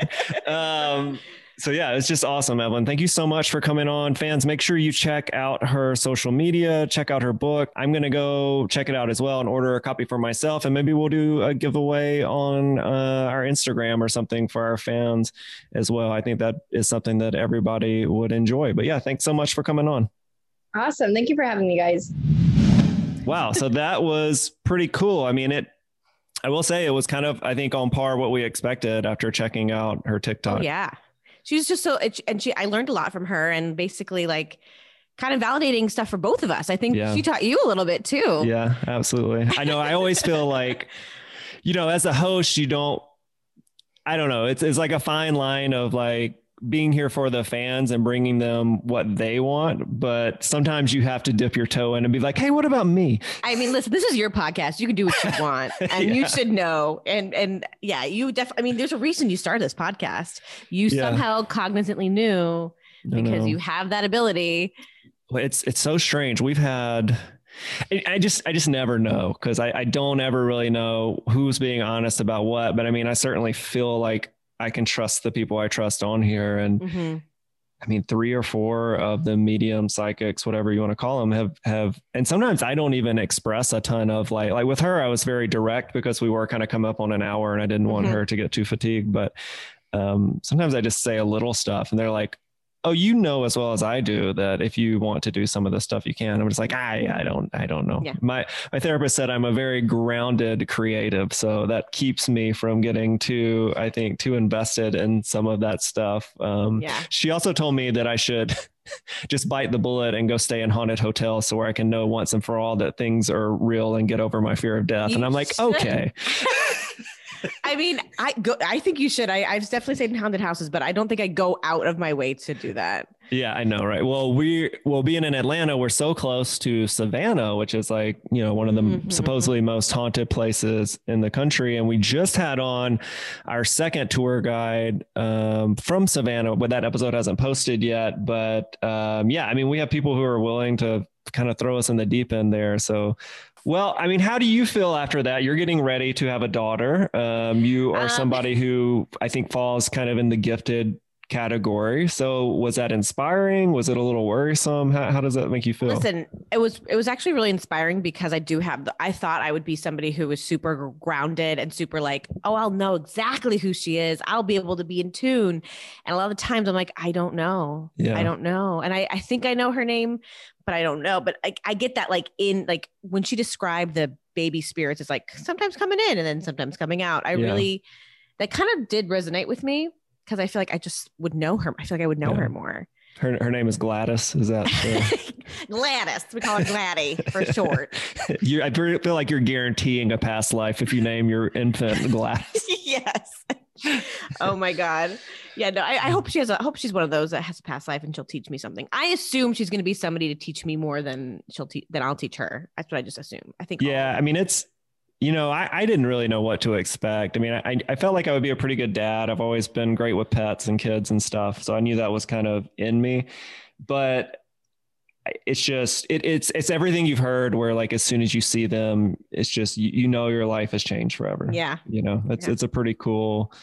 So yeah, it's just awesome, Evelyn. Thank you so much for coming on. Fans, make sure you check out her social media, check out her book. I'm going to go check it out as well and order a copy for myself. And maybe we'll do a giveaway on our Instagram or something for our fans as well. I think that is something that everybody would enjoy. But yeah, thanks so much for coming on. Awesome. Thank you for having me, guys. Wow. So that was pretty cool. I mean, I will say it was kind of, I think, on par what we expected after checking out her TikTok. Oh, yeah. She's just so, and I learned a lot from her, and basically like kind of validating stuff for both of us. I think she taught you a little bit too. Yeah, absolutely. I know. I always feel like, as a host, I don't know. It's like a fine line of like being here for the fans and bringing them what they want. But sometimes you have to dip your toe in and be like, hey, what about me? I mean, listen, this is your podcast. You can do what you want, and you should know. And yeah, you definitely, I mean, there's a reason you started this podcast. You somehow cognizantly knew because you have that ability. It's so strange. We've had, I just never know, because I don't ever really know who's being honest about what. But I mean, I certainly feel like I can trust the people I trust on here. And I mean, 3 or 4 of the medium psychics, whatever you want to call them, have, and sometimes I don't even express a ton of like with her, I was very direct because we were kind of come up on an hour and I didn't want her to get too fatigued. But sometimes I just say a little stuff and they're like, oh, you know, as well as I do that if you want to do some of this stuff, you can. I'm just like, I don't know. Yeah. My therapist said I'm a very grounded creative. So that keeps me from getting too invested in some of that stuff. She also told me that I should just bite the bullet and go stay in haunted hotels so where I can know once and for all that things are real and get over my fear of death. And I'm like, okay. I mean, I think you should. I've definitely stayed in haunted houses, but I don't think I go out of my way to do that. Yeah, I know. Right. Well, being in Atlanta, we're so close to Savannah, which is like, one of the supposedly most haunted places in the country. And we just had on our second tour guide from Savannah, but that episode hasn't posted yet. But I mean, we have people who are willing to kind of throw us in the deep end there. So, well, I mean, how do you feel after that? You're getting ready to have a daughter. You are somebody who I think falls kind of in the gifted category. So was that inspiring? Was it a little worrisome? How does that make you feel? Listen, it was actually really inspiring because I thought I would be somebody who was super grounded and super like, oh, I'll know exactly who she is. I'll be able to be in tune. And a lot of the times I'm like, I don't know. Yeah. I don't know. And I think I know her name, but I don't know. But I get that like in like when she described the baby spirits, it's like sometimes coming in and then sometimes coming out. That kind of did resonate with me. Because I feel like I just would know her. I feel like I would know her more. Her name is Gladys. Is that Gladys? We call her Gladdy for short. I feel like you're guaranteeing a past life if you name your infant Gladys. Yes. Oh my God. Yeah. No. I hope she's one of those that has a past life and she'll teach me something. I assume she's going to be somebody to teach me more than I'll teach her. That's what I just assume. I think. Yeah. I mean, it's. I didn't really know what to expect. I mean, I felt like I would be a pretty good dad. I've always been great with pets and kids and stuff. So I knew that was kind of in me, but it's just, it's everything you've heard where like, as soon as you see them, it's just, your life has changed forever. Yeah. It's a pretty cool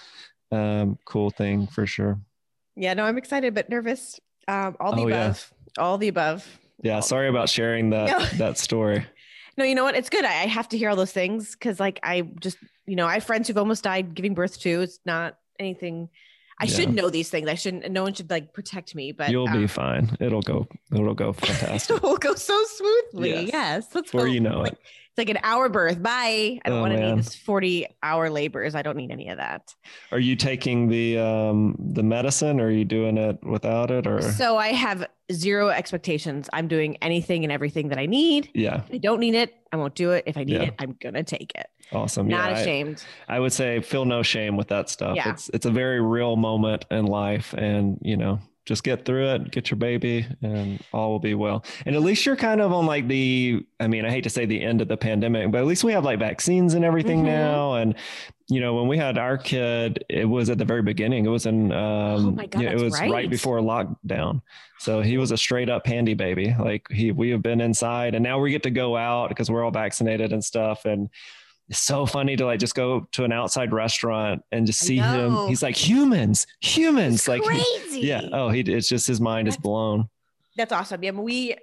thing for sure. Yeah, no, I'm excited, but nervous. All the above. Yeah. Sorry about sharing that story. No, you know what? It's good. I have to hear all those things because like I just, I have friends who've almost died giving birth to. It's not anything. I should know these things. No one should like protect me, but you'll be fine. It'll go fantastic. It will go so smoothly. Yes. Let's go. You know it. It's like an hour birth. Bye. I don't want to need this 40-hour labors. I don't need any of that. Are you taking the medicine or are you doing it without it or? So I have zero expectations. I'm doing anything and everything that I need. Yeah. If I don't need it, I won't do it. If I need it, I'm going to take it. Awesome. Not ashamed. I would say feel no shame with that stuff. Yeah. It's a very real moment in life and, just get through it, get your baby and all will be well. And at least you're kind of on like I hate to say the end of the pandemic, but at least we have like vaccines and everything now. And, when we had our kid, it was at the very beginning. It was in, oh my God, it was right before lockdown. So he was a straight up handy baby. Like we have been inside and now we get to go out because we're all vaccinated and stuff. And it's so funny to like just go to an outside restaurant and just see him. He's like humans, it's like crazy. Yeah. Oh, it's just his mind is blown. That's awesome. Yeah.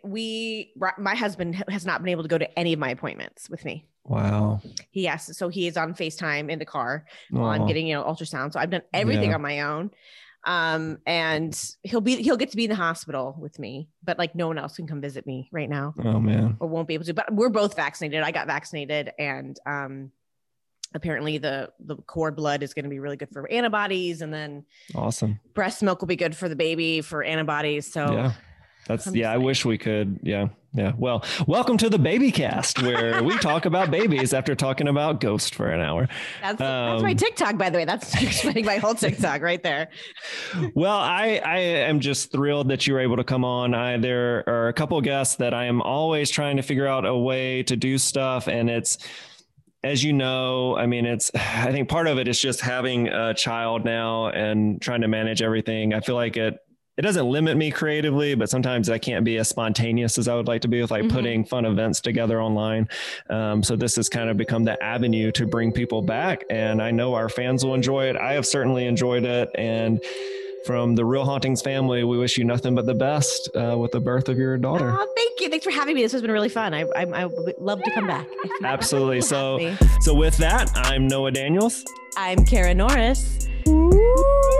My husband has not been able to go to any of my appointments with me. Wow. So he is on FaceTime in the car while I'm getting, ultrasound. So I've done everything on my own. And he'll get to be in the hospital with me, but like no one else can come visit me right now. Oh man. Or won't be able to, but we're both vaccinated. I got vaccinated, and apparently the cord blood is going to be really good for antibodies, and then awesome. Breast milk will be good for the baby for antibodies. So yeah. I wish we could. Yeah. Yeah. Well, welcome to the Baby Cast, where we talk about babies after talking about Ghost for an hour. That's my TikTok, by the way. That's explaining my whole TikTok right there. Well, I am just thrilled that you were able to come on. There are a couple of guests that I am always trying to figure out a way to do stuff. And it's, as you know, I mean, I think part of it is just having a child now and trying to manage everything. I feel like it doesn't limit me creatively, but sometimes I can't be as spontaneous as I would like to be with like putting fun events together online. So this has kind of become the avenue to bring people back, and I know our fans will enjoy it. I have certainly enjoyed it. And from the Real Hauntings family, we wish you nothing but the best with the birth of your daughter. Oh, thank you. Thanks for having me. This has been really fun. I would love to come back. Absolutely. So with that, I'm Noah Daniels. I'm Kara Norris. Woo!